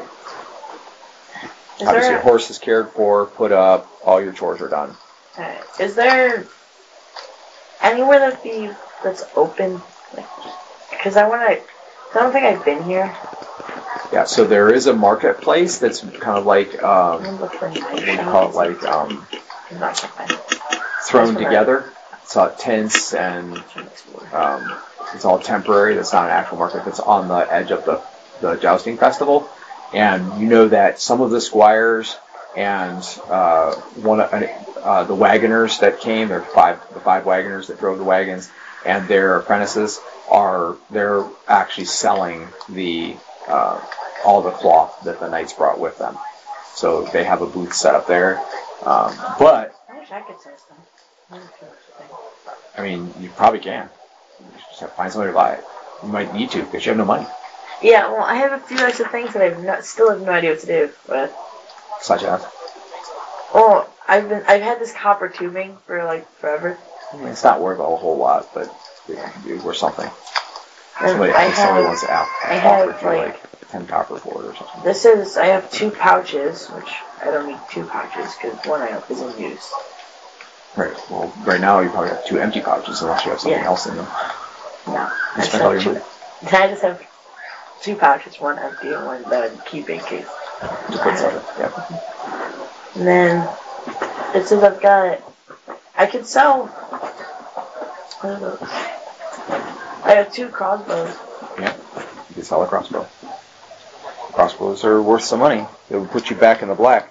Is Obviously, there, your horse is cared for, put up, all your chores are done. Right. Is there anywhere that be that's open? Because I want to. I don't think I've been here. Yeah, so there is a marketplace that's kind of like um, Look for what do you call it? Like um, not thrown together. It's all tents and um, it's all temporary. That's not an actual market. That's on the edge of the the jousting festival. And you know that some of the squires and uh, one uh, the wagoners that came, there are five the five wagoners that drove the wagons, and their apprentices are they're actually selling the uh, all the cloth that the knights brought with them. So they have a booth set up there. Um, but I wish I could say something. I mean, you probably can. You just have to find somebody to buy it. You might need to because you have no money. Yeah, well, I have a few extra things that I've not, still have no idea what to do with. Such as? Oh, I've been I've had this copper tubing for like forever. I mean, it's not worth a whole lot, but it can be worth something. And Somebody, I if somebody have, wants to app, I offer have for like, like ten copper for it or something. This is I have two pouches, which I don't need two pouches because one I is in use. Right. Well, right now you probably have two empty pouches unless you have something Yeah. else in them. No, You I just, spend all have your two, money I just have two pouches, one empty and one that I'm keeping in case. to put stuff in. Yeah. And then it says I've got I can sell. What are those? I have two crossbows. Yeah. You can sell a crossbow. Crossbows are worth some money. They will put you back in the black.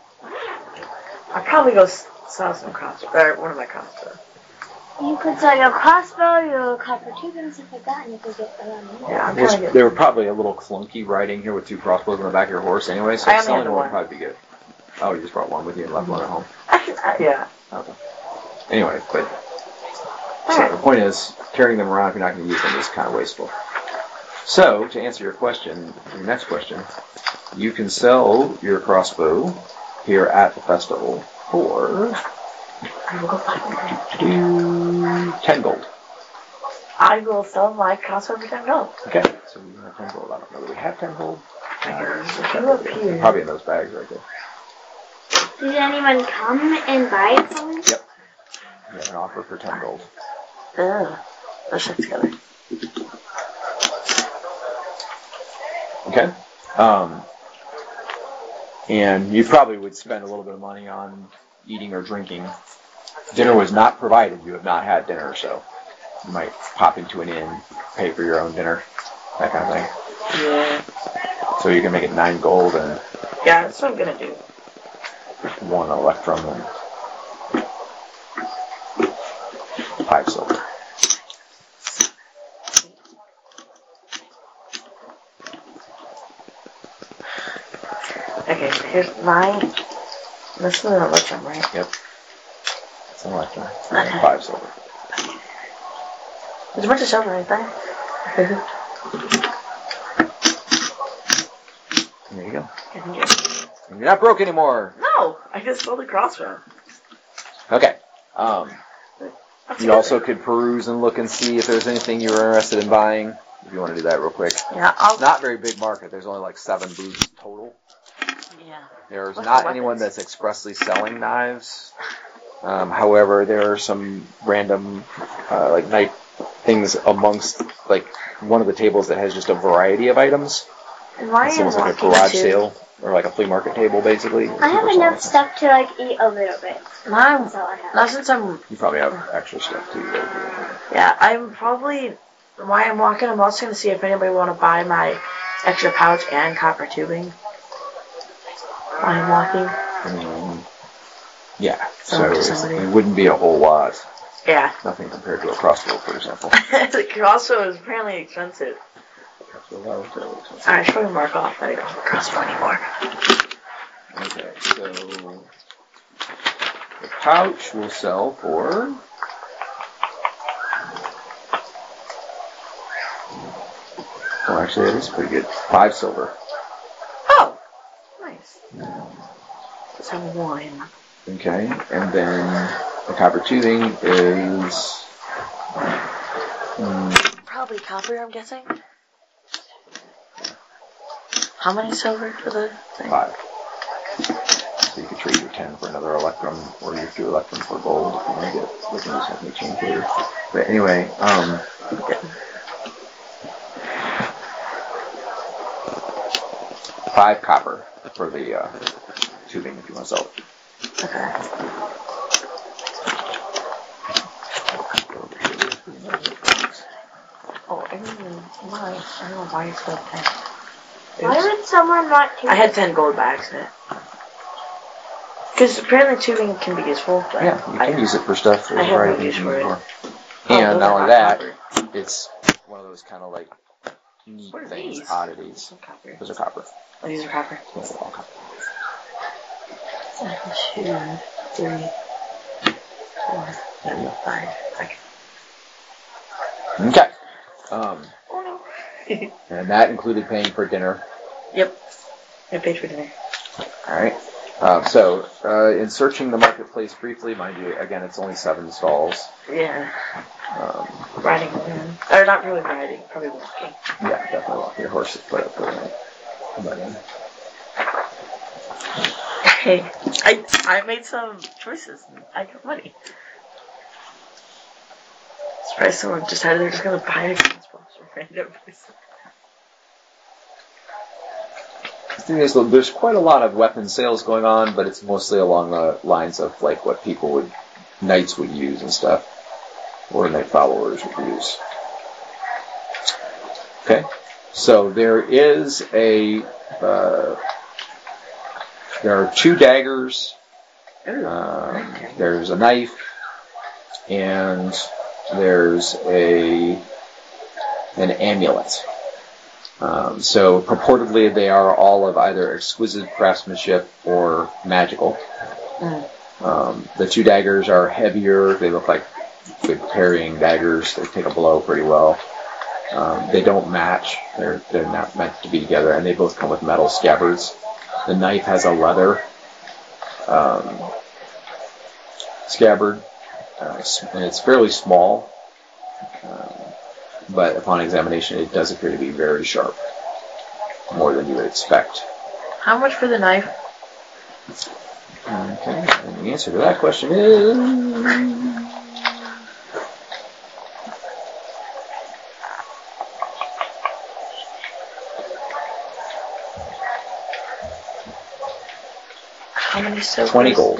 I'll probably go s- sell some crossbows, or one of my crossbows. You could sell your crossbow, your copper tube, and stuff like that, and you could get around the Yeah, I'm Well, trying to get. they were probably a little clunky riding here with two crossbows on the back of your horse anyway, so I only selling had one would one. probably be good. Oh, you just brought one with you and left one at home. I can, uh, yeah. Okay. Anyway, but so Alright. the point is, carrying them around if you're not going to use them is kind of wasteful. So, to answer your question, your next question, you can sell your crossbow here at the festival for I will go find ten gold. I will sell my crossbow for ten gold. Okay, so we have ten gold. I don't know that we have ten gold. Uh, Up here. probably in those bags right there. Did anyone come and buy it from me? Yep. We have an offer for ten gold. Ugh. Let's check together. Okay. Um, and you probably would spend a little bit of money on eating or drinking. Dinner was not provided. You have not had dinner, so you might pop into an inn, pay for your own dinner, that kind of thing. Yeah. So you can make it nine gold and Yeah, that's what I'm gonna do. one electrum and five silver. Okay, so here's mine. This is an electrum, right? Yep. It's an electrum. Okay. And five silver. There's a bunch of silver right there. There you go. And just- You're not broke anymore. No, I just sold the crossbow. Okay. Um, That's you good. also could peruse and look and see if there's anything you were interested in buying. If you want to do that real quick. Yeah, I'll. Not very big market. There's only like seven booths total. Yeah. There's What's not the anyone weapons? that's expressly selling knives. Um, however, there are some random uh, like knife things amongst like one of the tables that has just a variety of items. And why It's am almost I like a walking garage to- sale or like a flea market table, basically. I have enough stuff to like eat a little bit. Now, That's all I have. now since I'm, You probably have extra stuff too. Though. yeah, I'm probably, why I'm walking, I'm also going to see if anybody want to buy my extra pouch and copper tubing. While I'm walking. Um, yeah, So so to it's- somebody. it wouldn't be a whole lot. Yeah. Nothing compared to a crossbow, for example. The crossbow is apparently expensive. Crossbow are fairly expensive. Alright, should we mark off that I don't have a crossbow anymore? Okay, so the pouch will sell for oh, actually, that is pretty good. Five silver. Oh! Nice. Let's have one. Okay, and then the copper tubing is mm, Probably copper, I'm guessing. How many silver for the thing? five. So you could trade your ten for another electrum, or your two electrum for gold if you want to get. We can just have me change later. But anyway, um. Five copper for the uh, tubing if you want to sell it. Okay. Oh, I didn't even, why? I don't know why it's so ten. Why would someone want to? I had ten gold by accident. Because apparently tubing can be useful. But Yeah, you can I, use it for stuff. There's I a have variety no of things you use can for use it. for. Oh, And those not are only that, copper. it's one of those kind of like neat What are things, these? oddities. Some copper. Those are copper. Oh, these are copper. Yeah, they're all copper. One, two, three, four, There you go. five. Okay. Okay. Um, Oh no. and that included paying for dinner. Yep. I paid for dinner. All right. Um, so, uh, in searching the marketplace briefly, mind you, again, it's only seven stalls. Yeah. Um, Riding around. Or not really riding, probably walking. yeah, definitely walk your horse is put up for it. But, um, Hey, I I made some choices and I got money. Surprised someone decided they're just gonna buy a crossbow from random person. the thing is, though, there's quite a lot of weapon sales going on, but it's mostly along the lines of like what people would, knights would use and stuff, or knight followers would use. Okay, so there is a, uh, there are two daggers, um, there's a knife, and there's a an amulet. Um, so purportedly they are all of either exquisite craftsmanship or magical. Mm. Um, the two daggers are heavier. They look like good parrying daggers. They take a blow pretty well. Um, they don't match. They're they're not meant to be together, and they both come with metal scabbards. The knife has a leather um, scabbard, uh, and it's fairly small. Um, but upon examination, it does appear to be very sharp, more than you would expect. How much for the knife? Okay, and the answer to that question is... How many silver? twenty gold.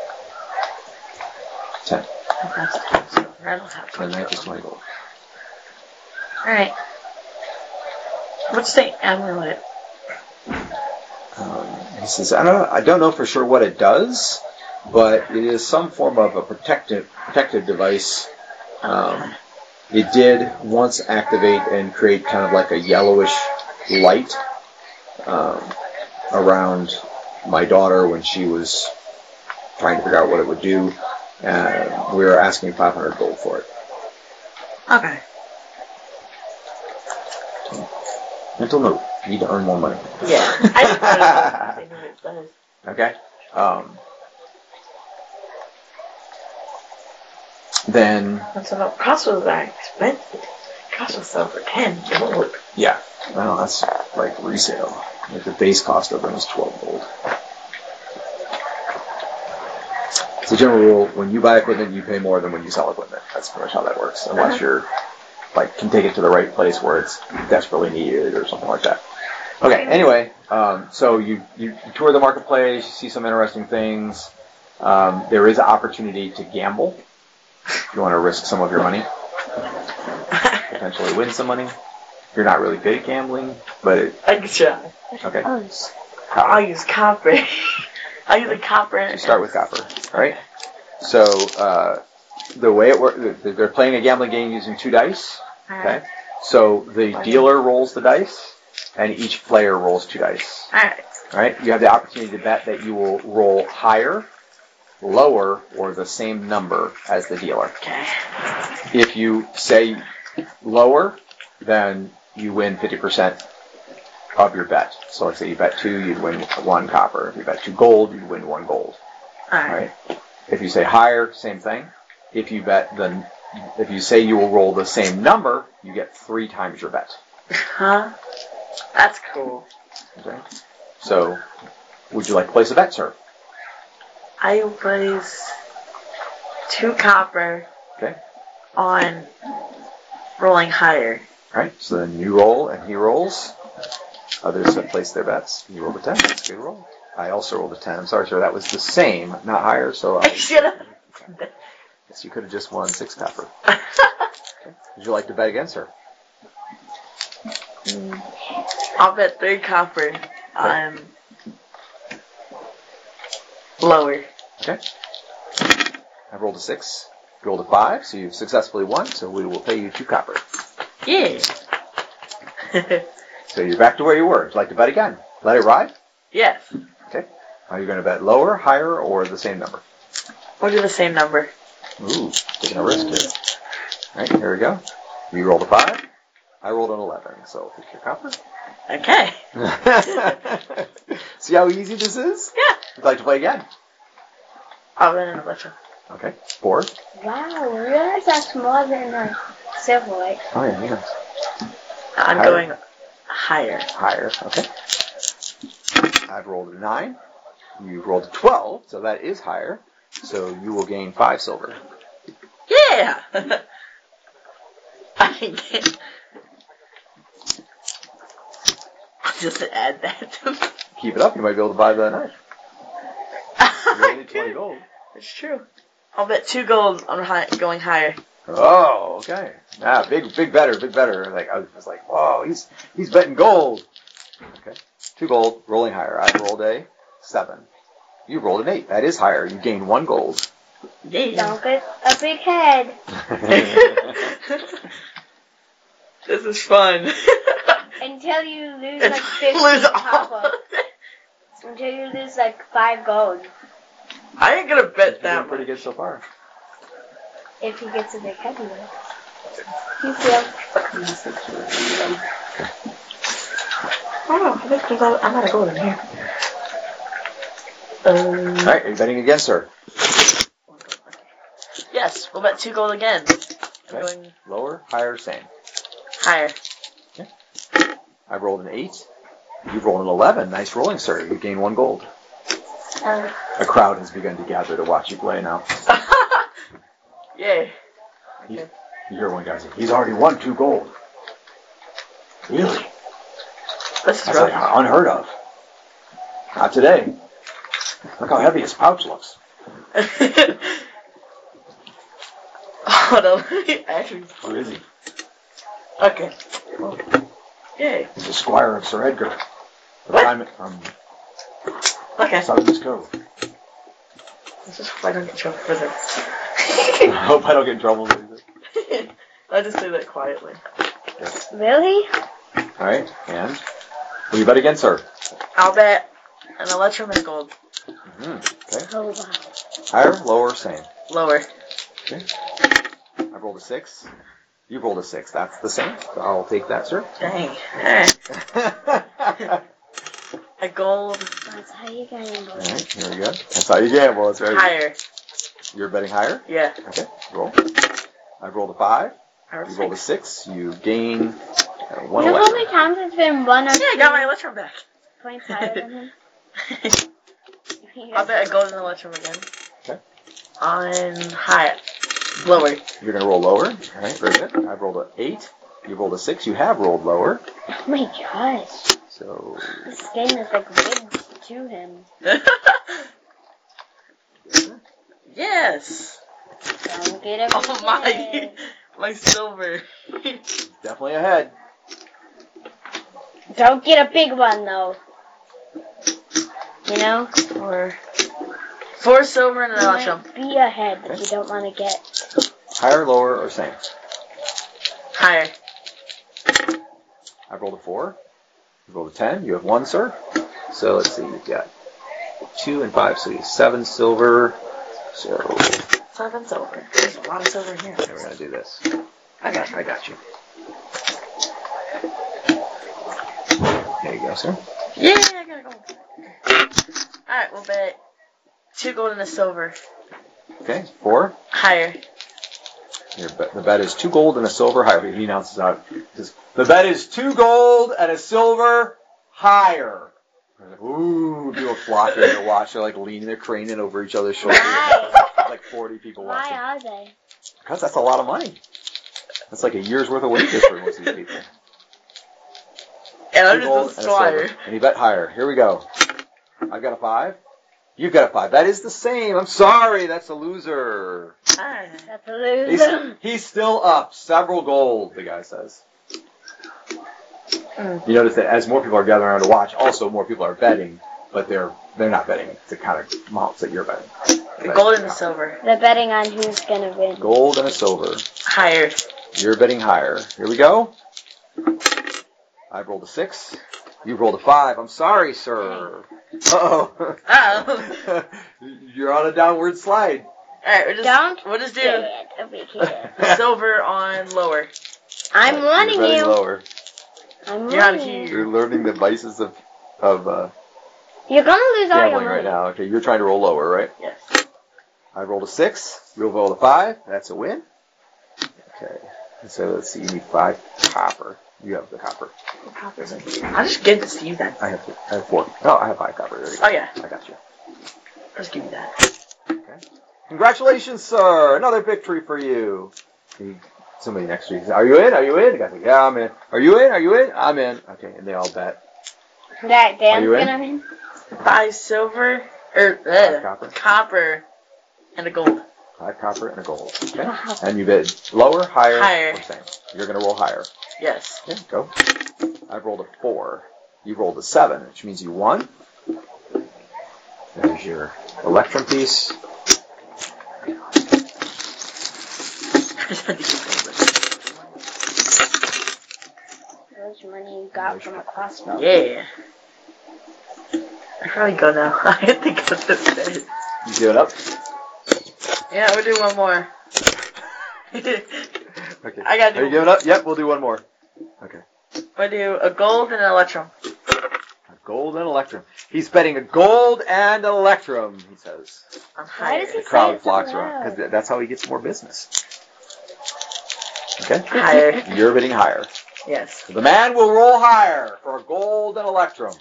ten. That's ten silver. I don't have The twenty knife is gold. twenty gold. Alright. What's the amulet? Um, he says, I don't know, I don't know for sure what it does, but it is some form of a protective protective device. Um, it did once activate and create kind of like a yellowish light um, around my daughter when she was trying to figure out what it would do. Uh, we were asking five hundred gold for it. Okay. Mental note: you need to earn more money. Yeah. I just wanted to see what it does. Okay. Um, then, That's enough. Crossbows are expensive. Crossbows sell for ten gold. yeah, well, that's like resale. Like the base cost of them is twelve gold. It's a general rule: when you buy equipment, you pay more than when you sell equipment. That's pretty much how that works, unless Uh-huh. you're like can take it to the right place where it's desperately needed or something like that. Okay. Anyway, um, so you, you you tour the marketplace, you see some interesting things. Um, there is an opportunity to gamble if you want to risk some of your money, potentially win some money. You're not really good at gambling, but it, I can try. okay. Oh, I'll use copper. I'll use a copper. You start with copper, right? So uh, the way it works, they're playing a gambling game using two dice. Okay. So the dealer rolls the dice, and each player rolls two dice. Alright. Right? You have the opportunity to bet that you will roll higher, lower, or the same number as the dealer. Okay. If you say lower, then you win fifty percent of your bet. So let's say you bet two, you'd win one copper. If you bet two gold, you'd win one gold. Alright. Right? If you say higher, same thing. If you bet the, if you say you will roll the same number, you get three times your bet. Huh? That's cool. Okay? So, would you like to place a bet, sir? I will place two copper Okay. on rolling higher. Alright, so then you roll and he rolls. Others have placed their bets. You rolled a ten. That's a good roll. I also rolled a ten. I'm sorry, sir. That was the same, not higher, so I Shut up. guess you could have just won six copper. Okay. Would you like to bet against her? I'll bet three copper on lower. Okay. I rolled a six. You rolled a five, so you've successfully won, so we will pay you two copper. Yeah. So you're back to where you were. Would you like to bet again? Let it ride? Yes. Okay. Are you going to bet lower, higher, or the same number? We'll do the same number. Ooh, taking a risk here. Alright, here we go. You rolled a five. I rolled an eleven, so pick your copper. Okay. See how easy this is? Yeah. Would you like to play again? I'll run another one. Okay. Four. wow, I realize that's more than a silver, right? Oh, yeah, yeah. I'm Higher. going higher. Higher. Okay. I've rolled a nine. You've rolled a twelve, so that is higher. So you will gain five silver. Yeah. I can I'll just add that. Keep it up, you might be able to buy the knife. You only need twenty gold. It's true. I'll bet two gold on high, going higher. Oh, okay. Ah, big, big better, big better. Like I was just like, whoa, he's he's betting gold. Okay, two gold, rolling higher. I rolled a seven. You rolled an eight. That is higher. You gain one gold. Yeah. Don't get a big head. This is fun. Until you lose like Lose fifty all. copper. Until you lose like five gold. I ain't gonna bet You're doing that pretty much. good so far. If he gets a big head, he will. You feel. Oh, I think there's a, I'm gonna go in here. Um, Alright, are you betting against her? yes, we'll bet two gold again. I'm Okay. going Lower, higher, same. higher. I rolled an eight. You've rolled an eleven. Nice rolling, sir. You gain one gold. Um, A crowd has begun to gather to watch you play now. Yay. He, you hear one guy say, he's already won two gold. Really? This is That's really like unheard of. Not today. Look how heavy his pouch looks. Hold on, let me actually. Who is he? Okay. Well, yay. He's the squire of Sir Edgar. The prime from Okay. Southern's Cove. Let's just hope I don't get in trouble for this. I hope I don't get in trouble with it. I'll just say that quietly. really? Alright, and? Will you bet against her? I'll bet an electrum and a gold. Mm-hmm. Okay. Oh, wow. Higher, lower, same. Lower. Okay. I rolled a six. You rolled a six. That's the same. So I'll take that, sir. Dang. Alright. A gold. That's how you gamble. Alright, here we go. That's how you gamble. That's right. Higher. You're betting higher? Yeah. Okay, roll. I rolled a five. Higher You rolled a six. six. You gain uh, one You know how electron. many times it's been one or Yeah, I two got my electrum back. points higher than him? I'll bet a gold and electrum again. Okay. On higher. Lower. You're going to roll lower. All right, very good. I've rolled an eight. You rolled a six. You have rolled lower. Oh my gosh. So, This game is like rigged to him. Yes. Don't get it. Oh my. My silver. definitely ahead. Don't get a big one though. You know? Four. Four silver and an You electrum. might be ahead, but you don't want to get. Higher, lower, or same? Higher. I rolled a four. You rolled a ten. You have one, sir. So let's see. You've got two and five. So you have seven silver. So Seven silver. There's a lot of silver here. okay, we're gonna do this. I got you. I got you. There you go, sir. Yeah, I gotta go. Alright, we'll bet two gold and a silver. Okay, four. Higher. Your bet, the bet is two gold and a silver higher. He announces out. He says, the bet is two gold and a silver higher. Ooh, people flock in to watch. They're like leaning, they're craning over each other's shoulders. Why? Like forty people Why watching. are they? Because that's a lot of money. That's like a year's worth of wages for most of these people. And I'm Two gold just a and a silver. squire. And he bet higher. Here we go. I've got a five. You've got a five. That is the same. I'm sorry. That's a loser. Ah. That's a He's, loser. he's still up. Several gold, the guy says. Mm. You notice that as more people are gathering around to watch, also more people are betting, but they're they're not betting the kind of amounts that you're betting. The gold and the silver. They're betting on who's gonna win. Gold and a silver. Higher. You're betting higher. Here we go. I've rolled a six. You've rolled a five. I'm sorry, sir. Uh-oh. Uh-oh. You're on a downward slide. Alright, we'll just, Don't we'll just do Get it over here. silver on lower. I'm You're warning betting you. lower. I'm You're out of warning you. here. You're learning the vices of of uh, You're gonna lose all your gambling money. right now. Okay, you're trying to roll lower, right? Yes. I rolled a six. You rolled a five. That's a win. Okay. So let's see. You need five copper. You have the copper. Copper's in here. I'll just give this to you then. I have two. I have four. Oh, I have five copper. There you go. Oh yeah. I got you. I'll just give you that. Okay. Congratulations, sir. Another victory for you. You- Somebody next to you says, are you in? Are you in? The guy's like, yeah, I'm in. Are you in? Are you in? I'm in. Okay, and they all bet. That Dan's you in? gonna win. Five silver, or Five uh, copper. copper, and a gold. Five copper and a gold. Okay. Wow. And you bid lower, higher, Higher. or same. You're going to roll higher. Yes. Okay, go. I've rolled a four. You rolled a seven, which means you won. There's your electrum piece. There's money you got from a crossbow. Yeah. I probably go now. I have to go to bed. You give it up. Yeah, we'll do one more. Okay. I gotta do Are you giving up? Yep, we'll do one more. Okay. I do a gold and an electrum. A gold and electrum. He's betting a gold and electrum, he says. I'm Why higher. does he The crowd say it flocks so around. loud? Because that's how he gets more business. Okay? Higher. You're bidding higher. Yes. So the man will roll higher for a gold and electrum.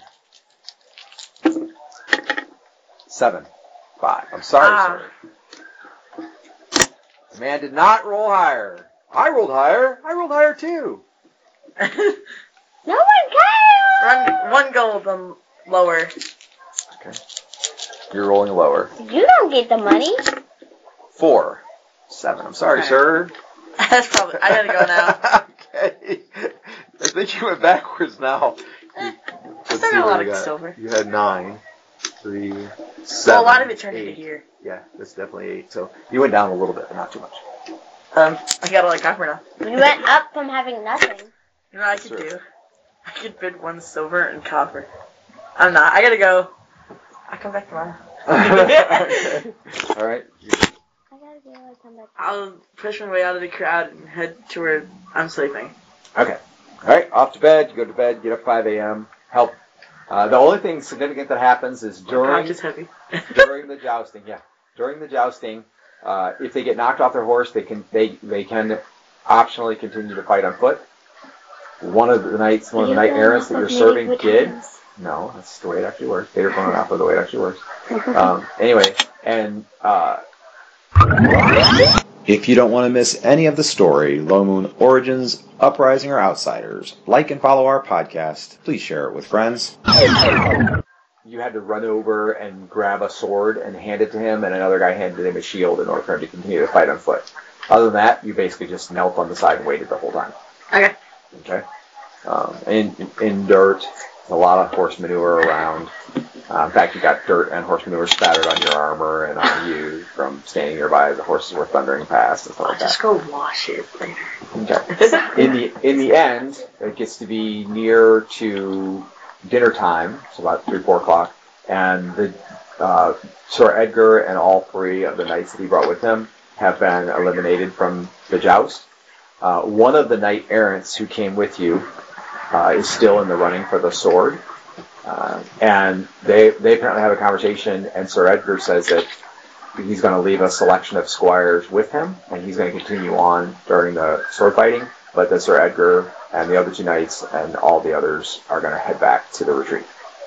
Seven. Five. I'm sorry, Ah. sir. The man did not roll higher. I rolled higher. I rolled higher too. No one cares! One, one gold and lower. Okay. You're rolling lower. You don't get the money. Four. Seven. I'm sorry, Okay. sir. That's probably. I gotta go now. Okay. I think you went backwards now. Eh, Let's I see still got a what lot you of got. silver. You had nine, three, Well, seven. a lot of it turned eight. into here. Yeah, that's definitely eight. So you went down a little bit, but not too much. Um, I got a lot of copper now. We went up from having nothing. You know what I Yes, could sir. do? I could bid one silver and copper. I'm not. I gotta go. I'll come back tomorrow. Okay. All right. I gotta go. I come back. I'll push my way out of the crowd and head to where I'm sleeping. Okay. All right. Off to bed. You go to bed. Get up five a.m. Help. Uh, the only thing significant that happens is My during couch is heavy. during the jousting. Yeah. During the jousting, uh, if they get knocked off their horse, they can they they can optionally continue to fight on foot. One of the knights, one of the knight errants that you're serving did. No, that's the way it actually works. They're going off of the way it actually works. Um, anyway, and uh, If you don't want to miss any of the story, Low Moon Origins, Uprising, or Outsiders, like and follow our podcast. Please share it with friends. you had to run over and grab a sword and hand it to him, and another guy handed him a shield in order for him to continue to fight on foot. Other than that, you basically just knelt on the side and waited the whole time. Okay. Okay. Um, in in dirt, a lot of horse manure around. Uh, in fact, you got dirt and horse manure spattered on your armor and on you from standing nearby as the horses were thundering past and stuff I'll like that. just go wash it later. Okay. In the in the end, it gets to be near to dinner time. It's about three four o'clock, and the uh, Sir Edgar and all three of the knights that he brought with him have been eliminated from the joust. Uh, one of the knight errants who came with you uh, is still in the running for the sword, uh, and they they apparently have a conversation. And Sir Edgar says that he's going to leave a selection of squires with him, and he's going to continue on during the sword fighting, but that Sir Edgar and the other two knights and all the others are going to head back to the retreat.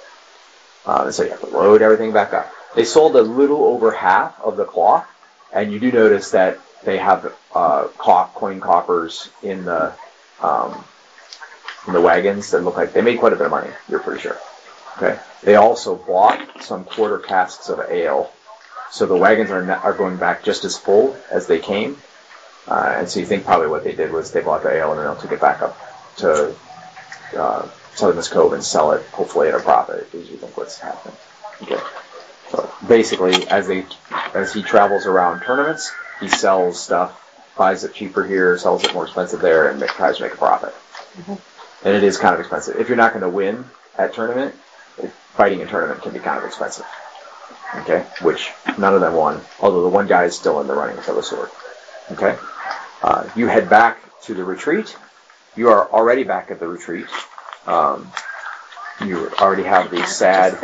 Uh, so you have to load everything back up. They sold a little over half of the cloth, and you do notice that they have uh, cloth, coin coffers in the um, in the wagons that look like they made quite a bit of money, you're pretty sure. Okay. They also bought some quarter casks of ale. So the wagons are not, are going back just as full as they came, uh, and so you think probably what they did was they bought the ale and then they'll take it back up to uh, Southern Miss Cove and sell it, hopefully at a profit, is you think what's happening. Okay. So basically, as they as he travels around tournaments, he sells stuff, buys it cheaper here, sells it more expensive there, and make, tries to make a profit. Mm-hmm. And it is kind of expensive. If you're not going to win at tournament, fighting a tournament can be kind of expensive. Okay, which none of them won, although the one guy is still in the running for the sword. Okay, uh, you head back to the retreat. You are already back at the retreat. Um, you already have the sad,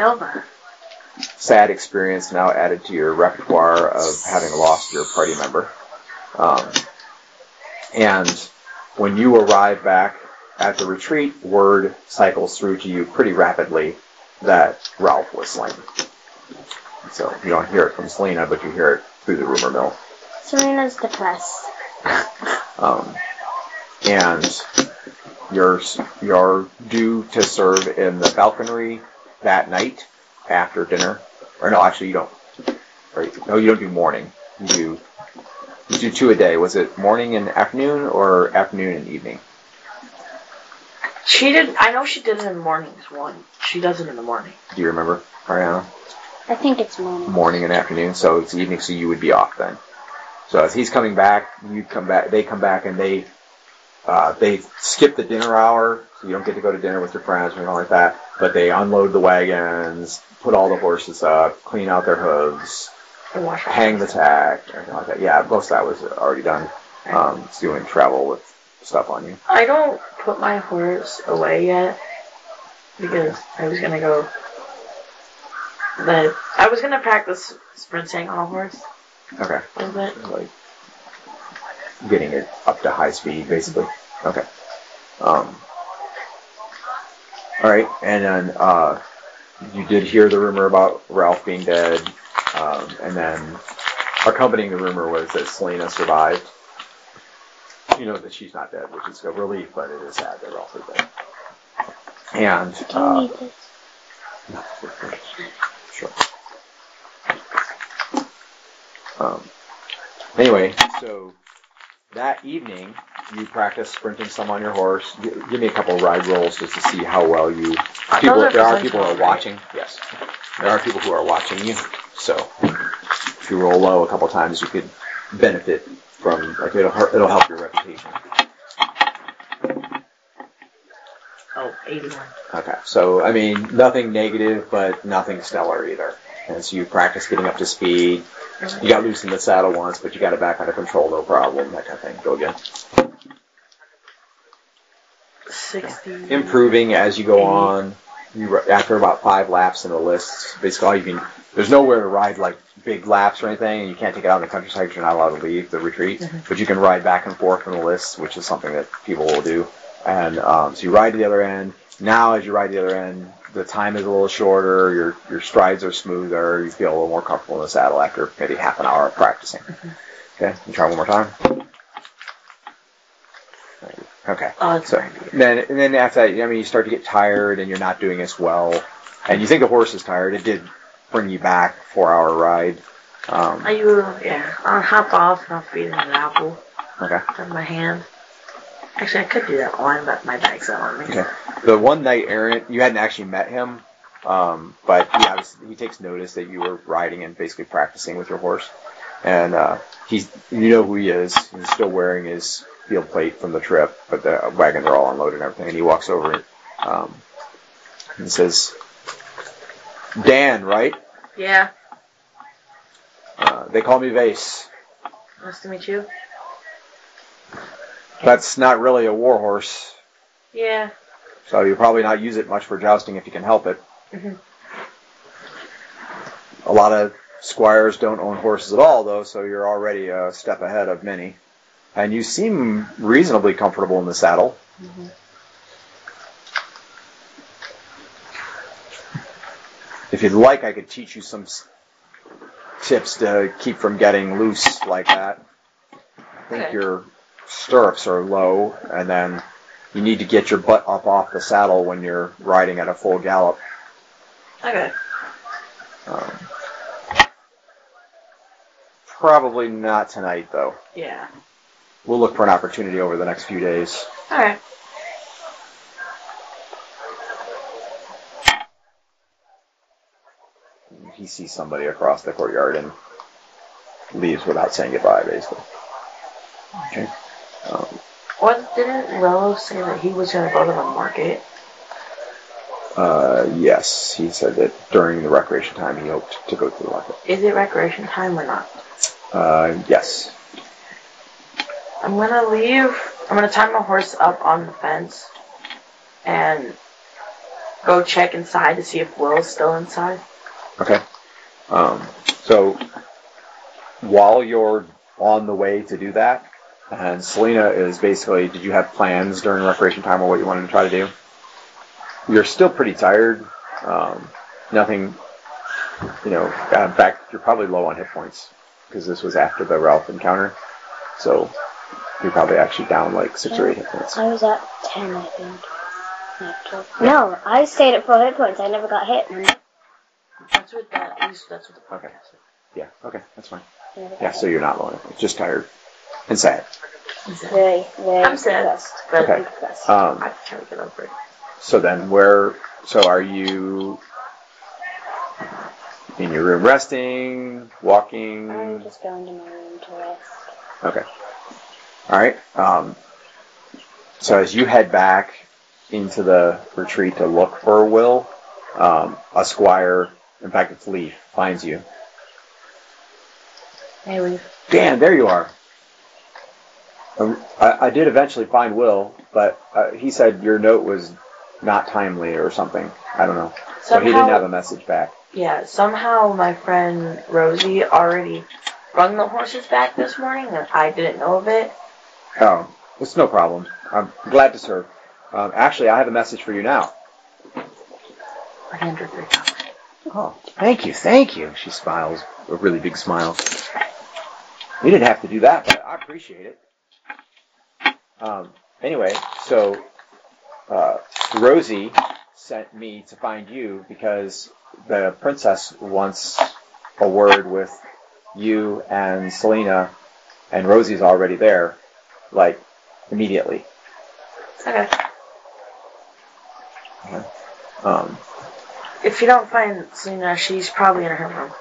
sad experience now added to your repertoire of having lost your party member. Um, and when you arrive back at the retreat, word cycles through to you pretty rapidly that Ralph was slain. So you don't hear it from Selena, but you hear it through the rumor mill. Selena's depressed. um, and you're you're due to serve in the falconry that night after dinner. Or no, actually you don't. Right? No, you don't do morning. You do you do two a day. Was it morning and afternoon, or afternoon and evening? She did. I know she did it in the mornings. One. She does it in the morning. Do you remember, Ariana? I think it's morning. Morning and afternoon, so it's evening, so you would be off then. So as he's coming back, you come back. They come back and they uh, they skip the dinner hour, so you don't get to go to dinner with your friends or anything like that. But they unload the wagons, put all the horses up, clean out their hooves, And wash her hang the hands. tack, everything like that. Yeah, most of that was already done. Um, so you wouldn't travel with stuff on you. I don't put my horse away yet because I was gonna go. But I was gonna practice sprinting on a horse. Okay. A little bit. Like getting it up to high speed, basically. Okay. Um, all right, and then uh, you did hear the rumor about Ralph being dead, um, and then accompanying the rumor was that Selena survived. You know that she's not dead, which is a relief, but it is sad that Ralph is dead. And uh, no, sure. Um, anyway, so that evening you practice sprinting some on your horse. G- give me a couple of ride rolls just to see how well you. People, are there are people who are professional, right? watching. Yes, there are people who are watching you. So if you roll low a couple times, you could benefit from. Like it'll hurt- it'll help your reputation. Oh, eighty-one. Okay, so I mean nothing negative, but nothing stellar either. And so you practice getting up to speed. You got loose in the saddle once, but you got it back under control, no problem. That kind of thing. Go again. sixty. Improving as you go on. You after about five laps in the lists, basically all you can. There's nowhere to ride like big laps or anything, and you can't take it out in the countryside because you're not allowed to leave the retreat. Mm-hmm. But you can ride back and forth in the lists, which is something that people will do. And um, so you ride to the other end. Now, as you ride to the other end, the time is a little shorter. Your your strides are smoother. You feel a little more comfortable in the saddle after maybe half an hour of practicing. Mm-hmm. Okay, you try one more time. Okay. Oh, it's So fine. then, and then after that, I mean, you start to get tired, and you're not doing as well, and you think the horse is tired. It did bring you back four-hour ride. Um, I will, yeah. I'll hop off and I'll feed him an apple okay. with my hand. Actually, I could do that one, but my bag's out on me. Okay. The one night errant, you hadn't actually met him, um, but he obviously, he takes notice that you were riding and basically practicing with your horse, and uh, he's you know who he is. He's still wearing his field plate from the trip, but the wagons are all unloaded and everything. And he walks over um, and says, "Dan, right? Yeah. Uh, they call me Vase. Nice to meet you. That's not really a war horse, Yeah. so you'll probably not use it much for jousting if you can help it. Mm-hmm. A lot of squires don't own horses at all, though, so you're already a step ahead of many. And you seem reasonably comfortable in the saddle. Mm-hmm. If you'd like, I could teach you some s- tips to keep from getting loose like that. I think Okay. your stirrups are low, and then you need to get your butt up off the saddle when you're riding at a full gallop. Okay. Um, probably not tonight, though. Yeah. We'll look for an opportunity over the next few days. Alright. He sees somebody across the courtyard and leaves without saying goodbye, basically. Okay. Um, What, didn't Rello say that he was going to go to the market? uh, yes, he said that during the recreation time he hoped to go to the market. Is it recreation time or not? Uh, yes. I'm going to leave. I'm going to tie my horse up on the fence and go check inside to see if Will's still inside. Okay. Um, so while you're on the way to do that, and Selena is basically, did you have plans during recreation time or what you wanted to try to do? You're still pretty tired. Um, nothing, you know, in fact, you're probably low on hit points because this was after the Ralph encounter. So you're probably actually down like six or eight hit points. I was at ten, I think. Not twelve. No, I stayed at four hit points. I never got hit. Remember? That's what that, at least that's what the Okay. Yeah, okay, that's fine. I never got Yeah, so hit. you're not low on hit points, just tired and sad. Very, very I'm sad, depressed. but Okay. Depressed. Um, I try to get over it. So then where, so are you in your room resting, walking? I'm just going to my room to rest. Okay. All right. Um, so as you head back into the retreat to look for Will, um, a squire, in fact it's Leaf, finds you. Hey, Leaf. Dan, there you are. Um, I, I did eventually find Will, but uh, he said your note was not timely or something. I don't know. So he didn't have a message back. Yeah, somehow my friend Rosie already rung the horses back this morning, and I didn't know of it. Oh, it's no problem. I'm glad to serve. Um, actually, I have a message for you now. one hundred three dollars. Oh, thank you, thank you. She smiles, a really big smile. You didn't have to do that, but I appreciate it. Um, anyway, so uh, Rosie sent me to find you because the princess wants a word with you and Selena, and Rosie's already there, like, immediately. Okay. Yeah. Um, if you don't find Selena, she's probably in her room.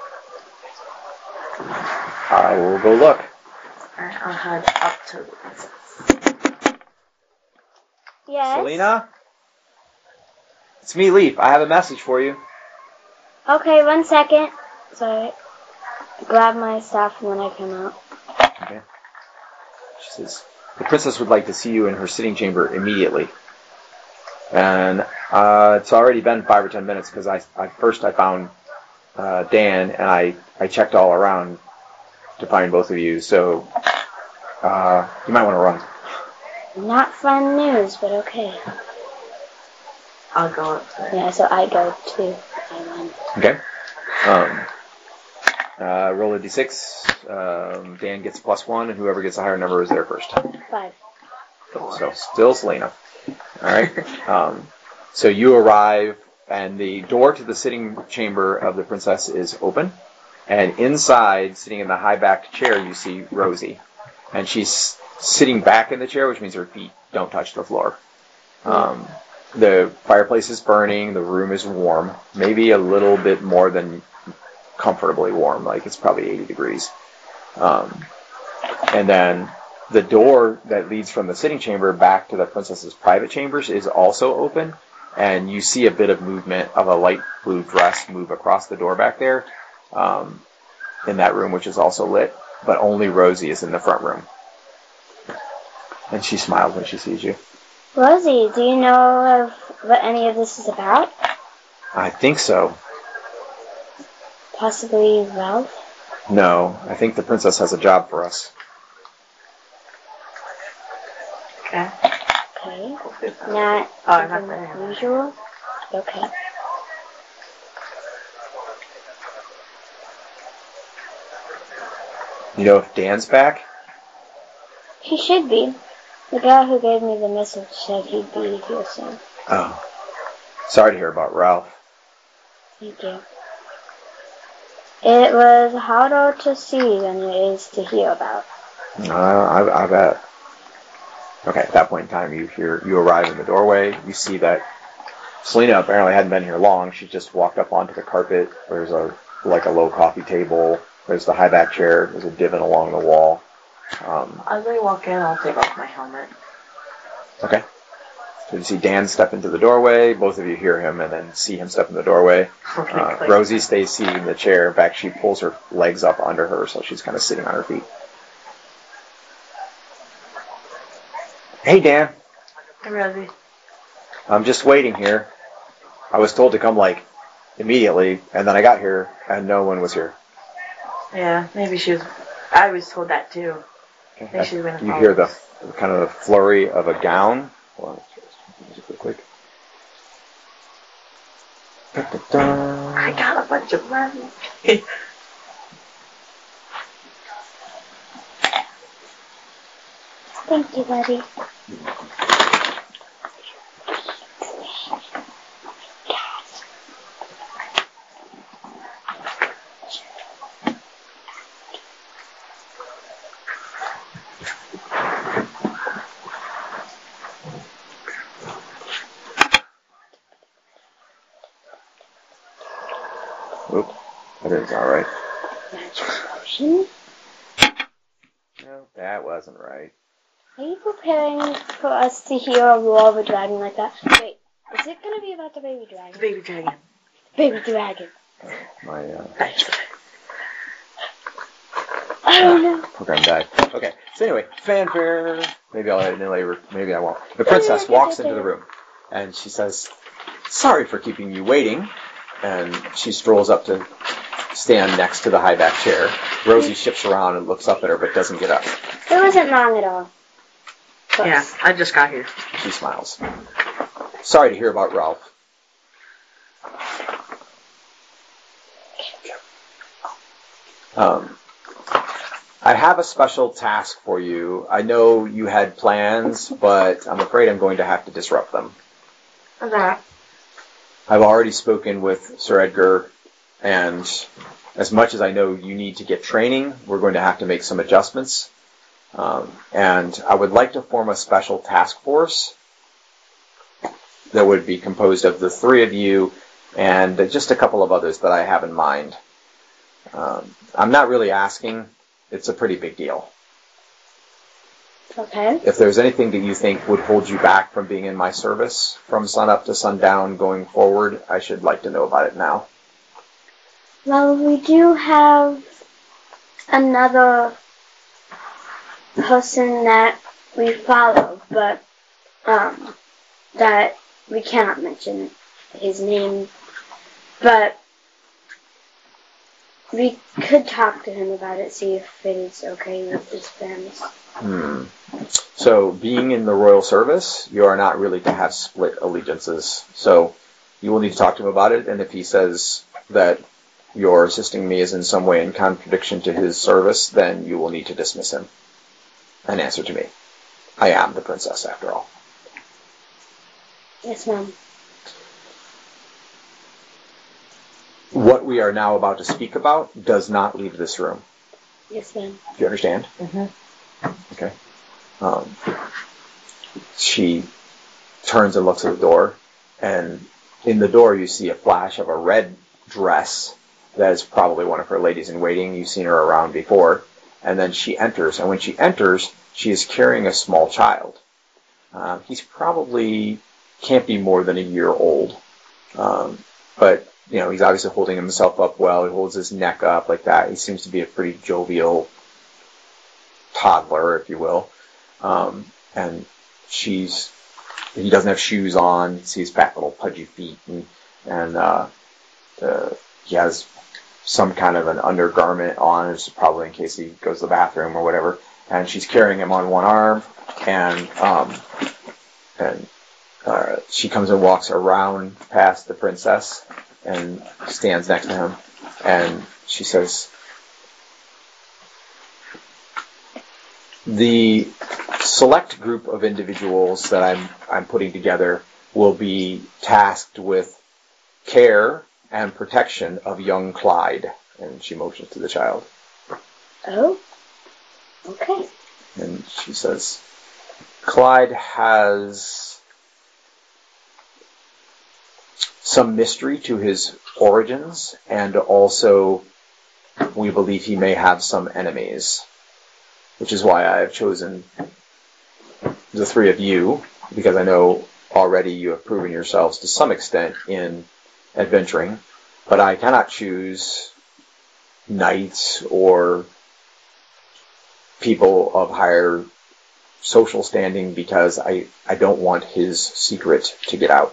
I will go look. Alright, I'll head up to the princess. Yes? Selena? It's me, Leaf. I have a message for you. Okay, one second. Sorry. Grab my stuff and then I come out. Okay. She says, the princess would like to see you in her sitting chamber immediately. And uh, it's already been five or ten minutes because I, I first I found uh, Dan and I, I checked all around to find both of you. So uh, you might want to run. Not fun news, but okay. I'll go up there. Yeah, so I go too. I run. Okay. Um, uh, roll a d six. Um, Dan gets plus one, and whoever gets a higher number is there first. Five. So still Selena. All right. Um, so you arrive, and the door to the sitting chamber of the princess is open. And inside, sitting in the high-backed chair, you see Rosie. And she's sitting back in the chair, which means her feet don't touch the floor. Um, the fireplace is burning. The room is warm. Maybe a little bit more than comfortably warm. Like it's probably eighty degrees. Um, and then the door that leads from the sitting chamber back to the princess's private chambers is also open. And you see a bit of movement of a light blue dress move across the door back there. Um, in that room, which is also lit, but only Rosie is in the front room. And she smiles when she sees you. Rosie, do you know of what any of this is about? I think so. Possibly Ralph? No, I think the princess has a job for us. Okay. Okay. Not Oh, something not that. unusual? Okay. You know if Dan's back? He should be. The guy who gave me the message said he'd be here soon. Oh. Sorry to hear about Ralph. Thank you. It was harder to see than it is to hear about. Uh, I, I bet. Okay, at that point in time, you hear you arrive in the doorway. You see that Selena apparently hadn't been here long. She just walked up onto the carpet. There's a like a low coffee table. There's the high back chair. There's a divot along the wall. Um, As I walk in, I'll take off my helmet. okay. So you see Dan step into the doorway. Both of you hear him and then see him step in the doorway. Uh, Rosie stays seated in the chair. In fact, she pulls her legs up under her, so she's kind of sitting on her feet. Hey, Dan. Hey, Rosie. I'm just waiting here. I was told to come, like, immediately, and then I got here, and no one was here. Yeah, maybe she was... I was told that, too. Maybe she was going to You follow hear the us. kind of the flurry of a gown. Hold on. Quick, quick. Da-da-da. I got a bunch of money. Thank you, buddy. Oop, that is all right. Magic potion? No, that wasn't right. Are you preparing for us to hear a roar of a dragon like that? Wait, is it going to be about the baby dragon? Baby dragon. Baby dragon. My, uh, Oh no. Program died. Okay, so anyway, fanfare. Maybe I'll edit it later, maybe I won't. The princess walks into the room, and she says, "Sorry for keeping you waiting." And she strolls up to stand next to the high back chair. Rosie shifts around and looks up at her, but doesn't get up. It wasn't long at all. Close. Yeah, I just got here. She smiles. "Sorry to hear about Ralph." Um, I have a special task for you. I know you had plans, but I'm afraid I'm going to have to disrupt them. Okay. I've already spoken with Sir Edgar, and as much as I know you need to get training, we're going to have to make some adjustments. Um, and I would like to form a special task force that would be composed of the three of you and just a couple of others that I have in mind. Um, I'm not really asking. It's a pretty big deal. Okay. If there's anything that you think would hold you back from being in my service from sunup to sundown going forward, I should like to know about it now. Well, we do have another person that we follow, but um, that we cannot mention his name. But we could talk to him about it, see if it is okay with his friends. Hmm. So, being in the royal service, you are not really to have split allegiances. So, you will need to talk to him about it, and if he says that your assisting me is in some way in contradiction to his service, then you will need to dismiss him and answer to me. I am the princess, after all. Yes, ma'am. What we are now about to speak about does not leave this room. Yes, ma'am. Do you understand? Mm-hmm. Okay. Um, she turns and looks at the door, and in the door you see a flash of a red dress that is probably one of her ladies-in-waiting. You've seen her around before. And then she enters, and when she enters, she is carrying a small child. Uh, he's probably can't be more than a year old. Um, but, you know, he's obviously holding himself up well. He holds his neck up like that. He seems to be a pretty jovial toddler, if you will. Um, and she's, he doesn't have shoes on. You see his fat little pudgy feet, and, and uh, uh, he has some kind of an undergarment on. It's probably in case he goes to the bathroom or whatever. And she's carrying him on one arm, and um, and uh, she comes and walks around past the princess and stands next to him, and she says, "The select group of individuals that I'm I'm putting together will be tasked with care and protection of young Clyde." And she motions to the child. Oh? Okay. And she says, "Clyde has some mystery to his origins, and also we believe he may have some enemies, which is why I have chosen the three of you, because I know already you have proven yourselves to some extent in adventuring, but I cannot choose knights or people of higher social standing because I, I don't want his secret to get out.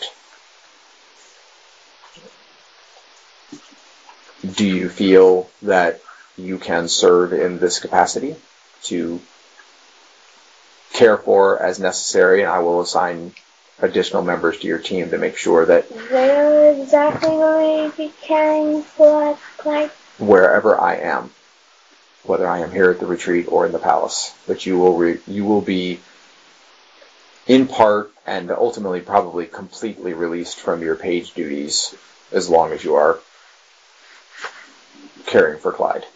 Do you feel that you can serve in this capacity to care for as necessary, and I will assign additional members to your team to make sure that Where exactly will we be caring for Clyde? wherever I am, whether I am here at the retreat or in the palace, that you will re- you will be in part and ultimately probably completely released from your page duties as long as you are caring for Clyde.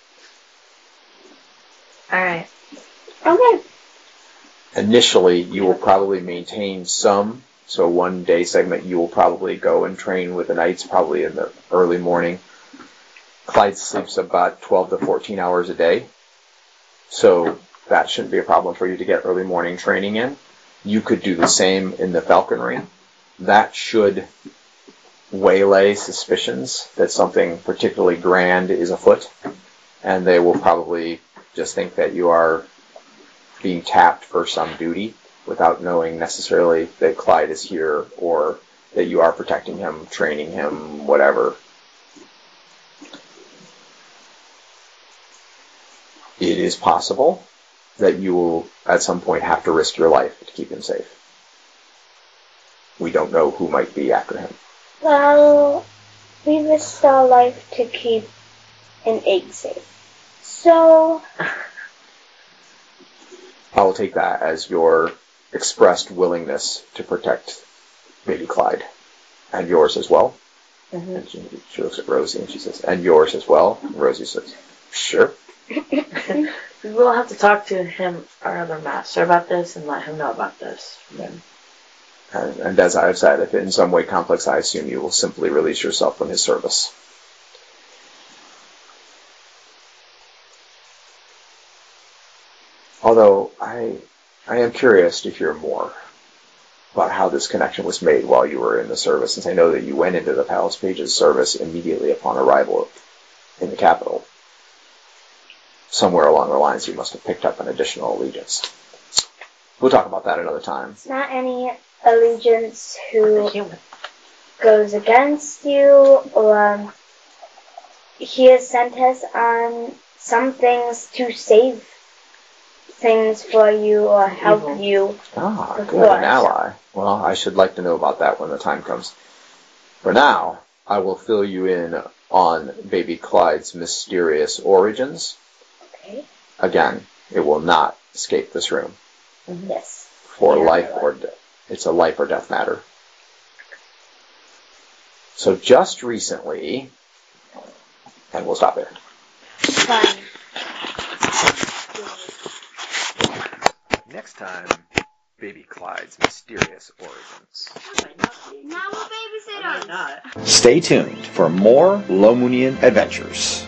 Alright. Okay. Initially, you will probably maintain some, so one day segment you will probably go and train with the knights, probably in the early morning. Clyde sleeps about twelve to fourteen hours a day, so that shouldn't be a problem for you to get early morning training in. You could do the same in the falconry. That should waylay suspicions that something particularly grand is afoot, and they will probably just think that you are being tapped for some duty without knowing necessarily that Clyde is here or that you are protecting him, training him, whatever. It is possible that you will at some point have to risk your life to keep him safe. We don't know who might be after him. Well, we risked our life to keep an egg safe. So, I will take that as your expressed willingness to protect baby Clyde. And yours as well. Mm-hmm. And she, she looks at Rosie and she says, and yours as well. And Rosie says, sure. We'll have to talk to him, our other master, about this and let him know about this. And, and as I have said, if in some way complex, I assume you will simply release yourself from his service. Although I, I am curious to hear more about how this connection was made while you were in the service, since I know that you went into the Palace Pages service immediately upon arrival in the capital. Somewhere along the lines, you must have picked up an additional allegiance. We'll talk about that another time. It's not any allegiance who goes against you, or he has sent us on some things to save things for you or help Evil. you. Ah, good, an ally. Well, I should like to know about that when the time comes. For now, I will fill you in on baby Clyde's mysterious origins. Okay. Again, it will not escape this room. Mm-hmm. Yes. For yeah, life or death. It's a life or death matter. So just recently, and we'll stop there. Fine. Next time, baby Clyde's mysterious origins. Now we'll babysit us. Stay tuned for more Lomunian adventures.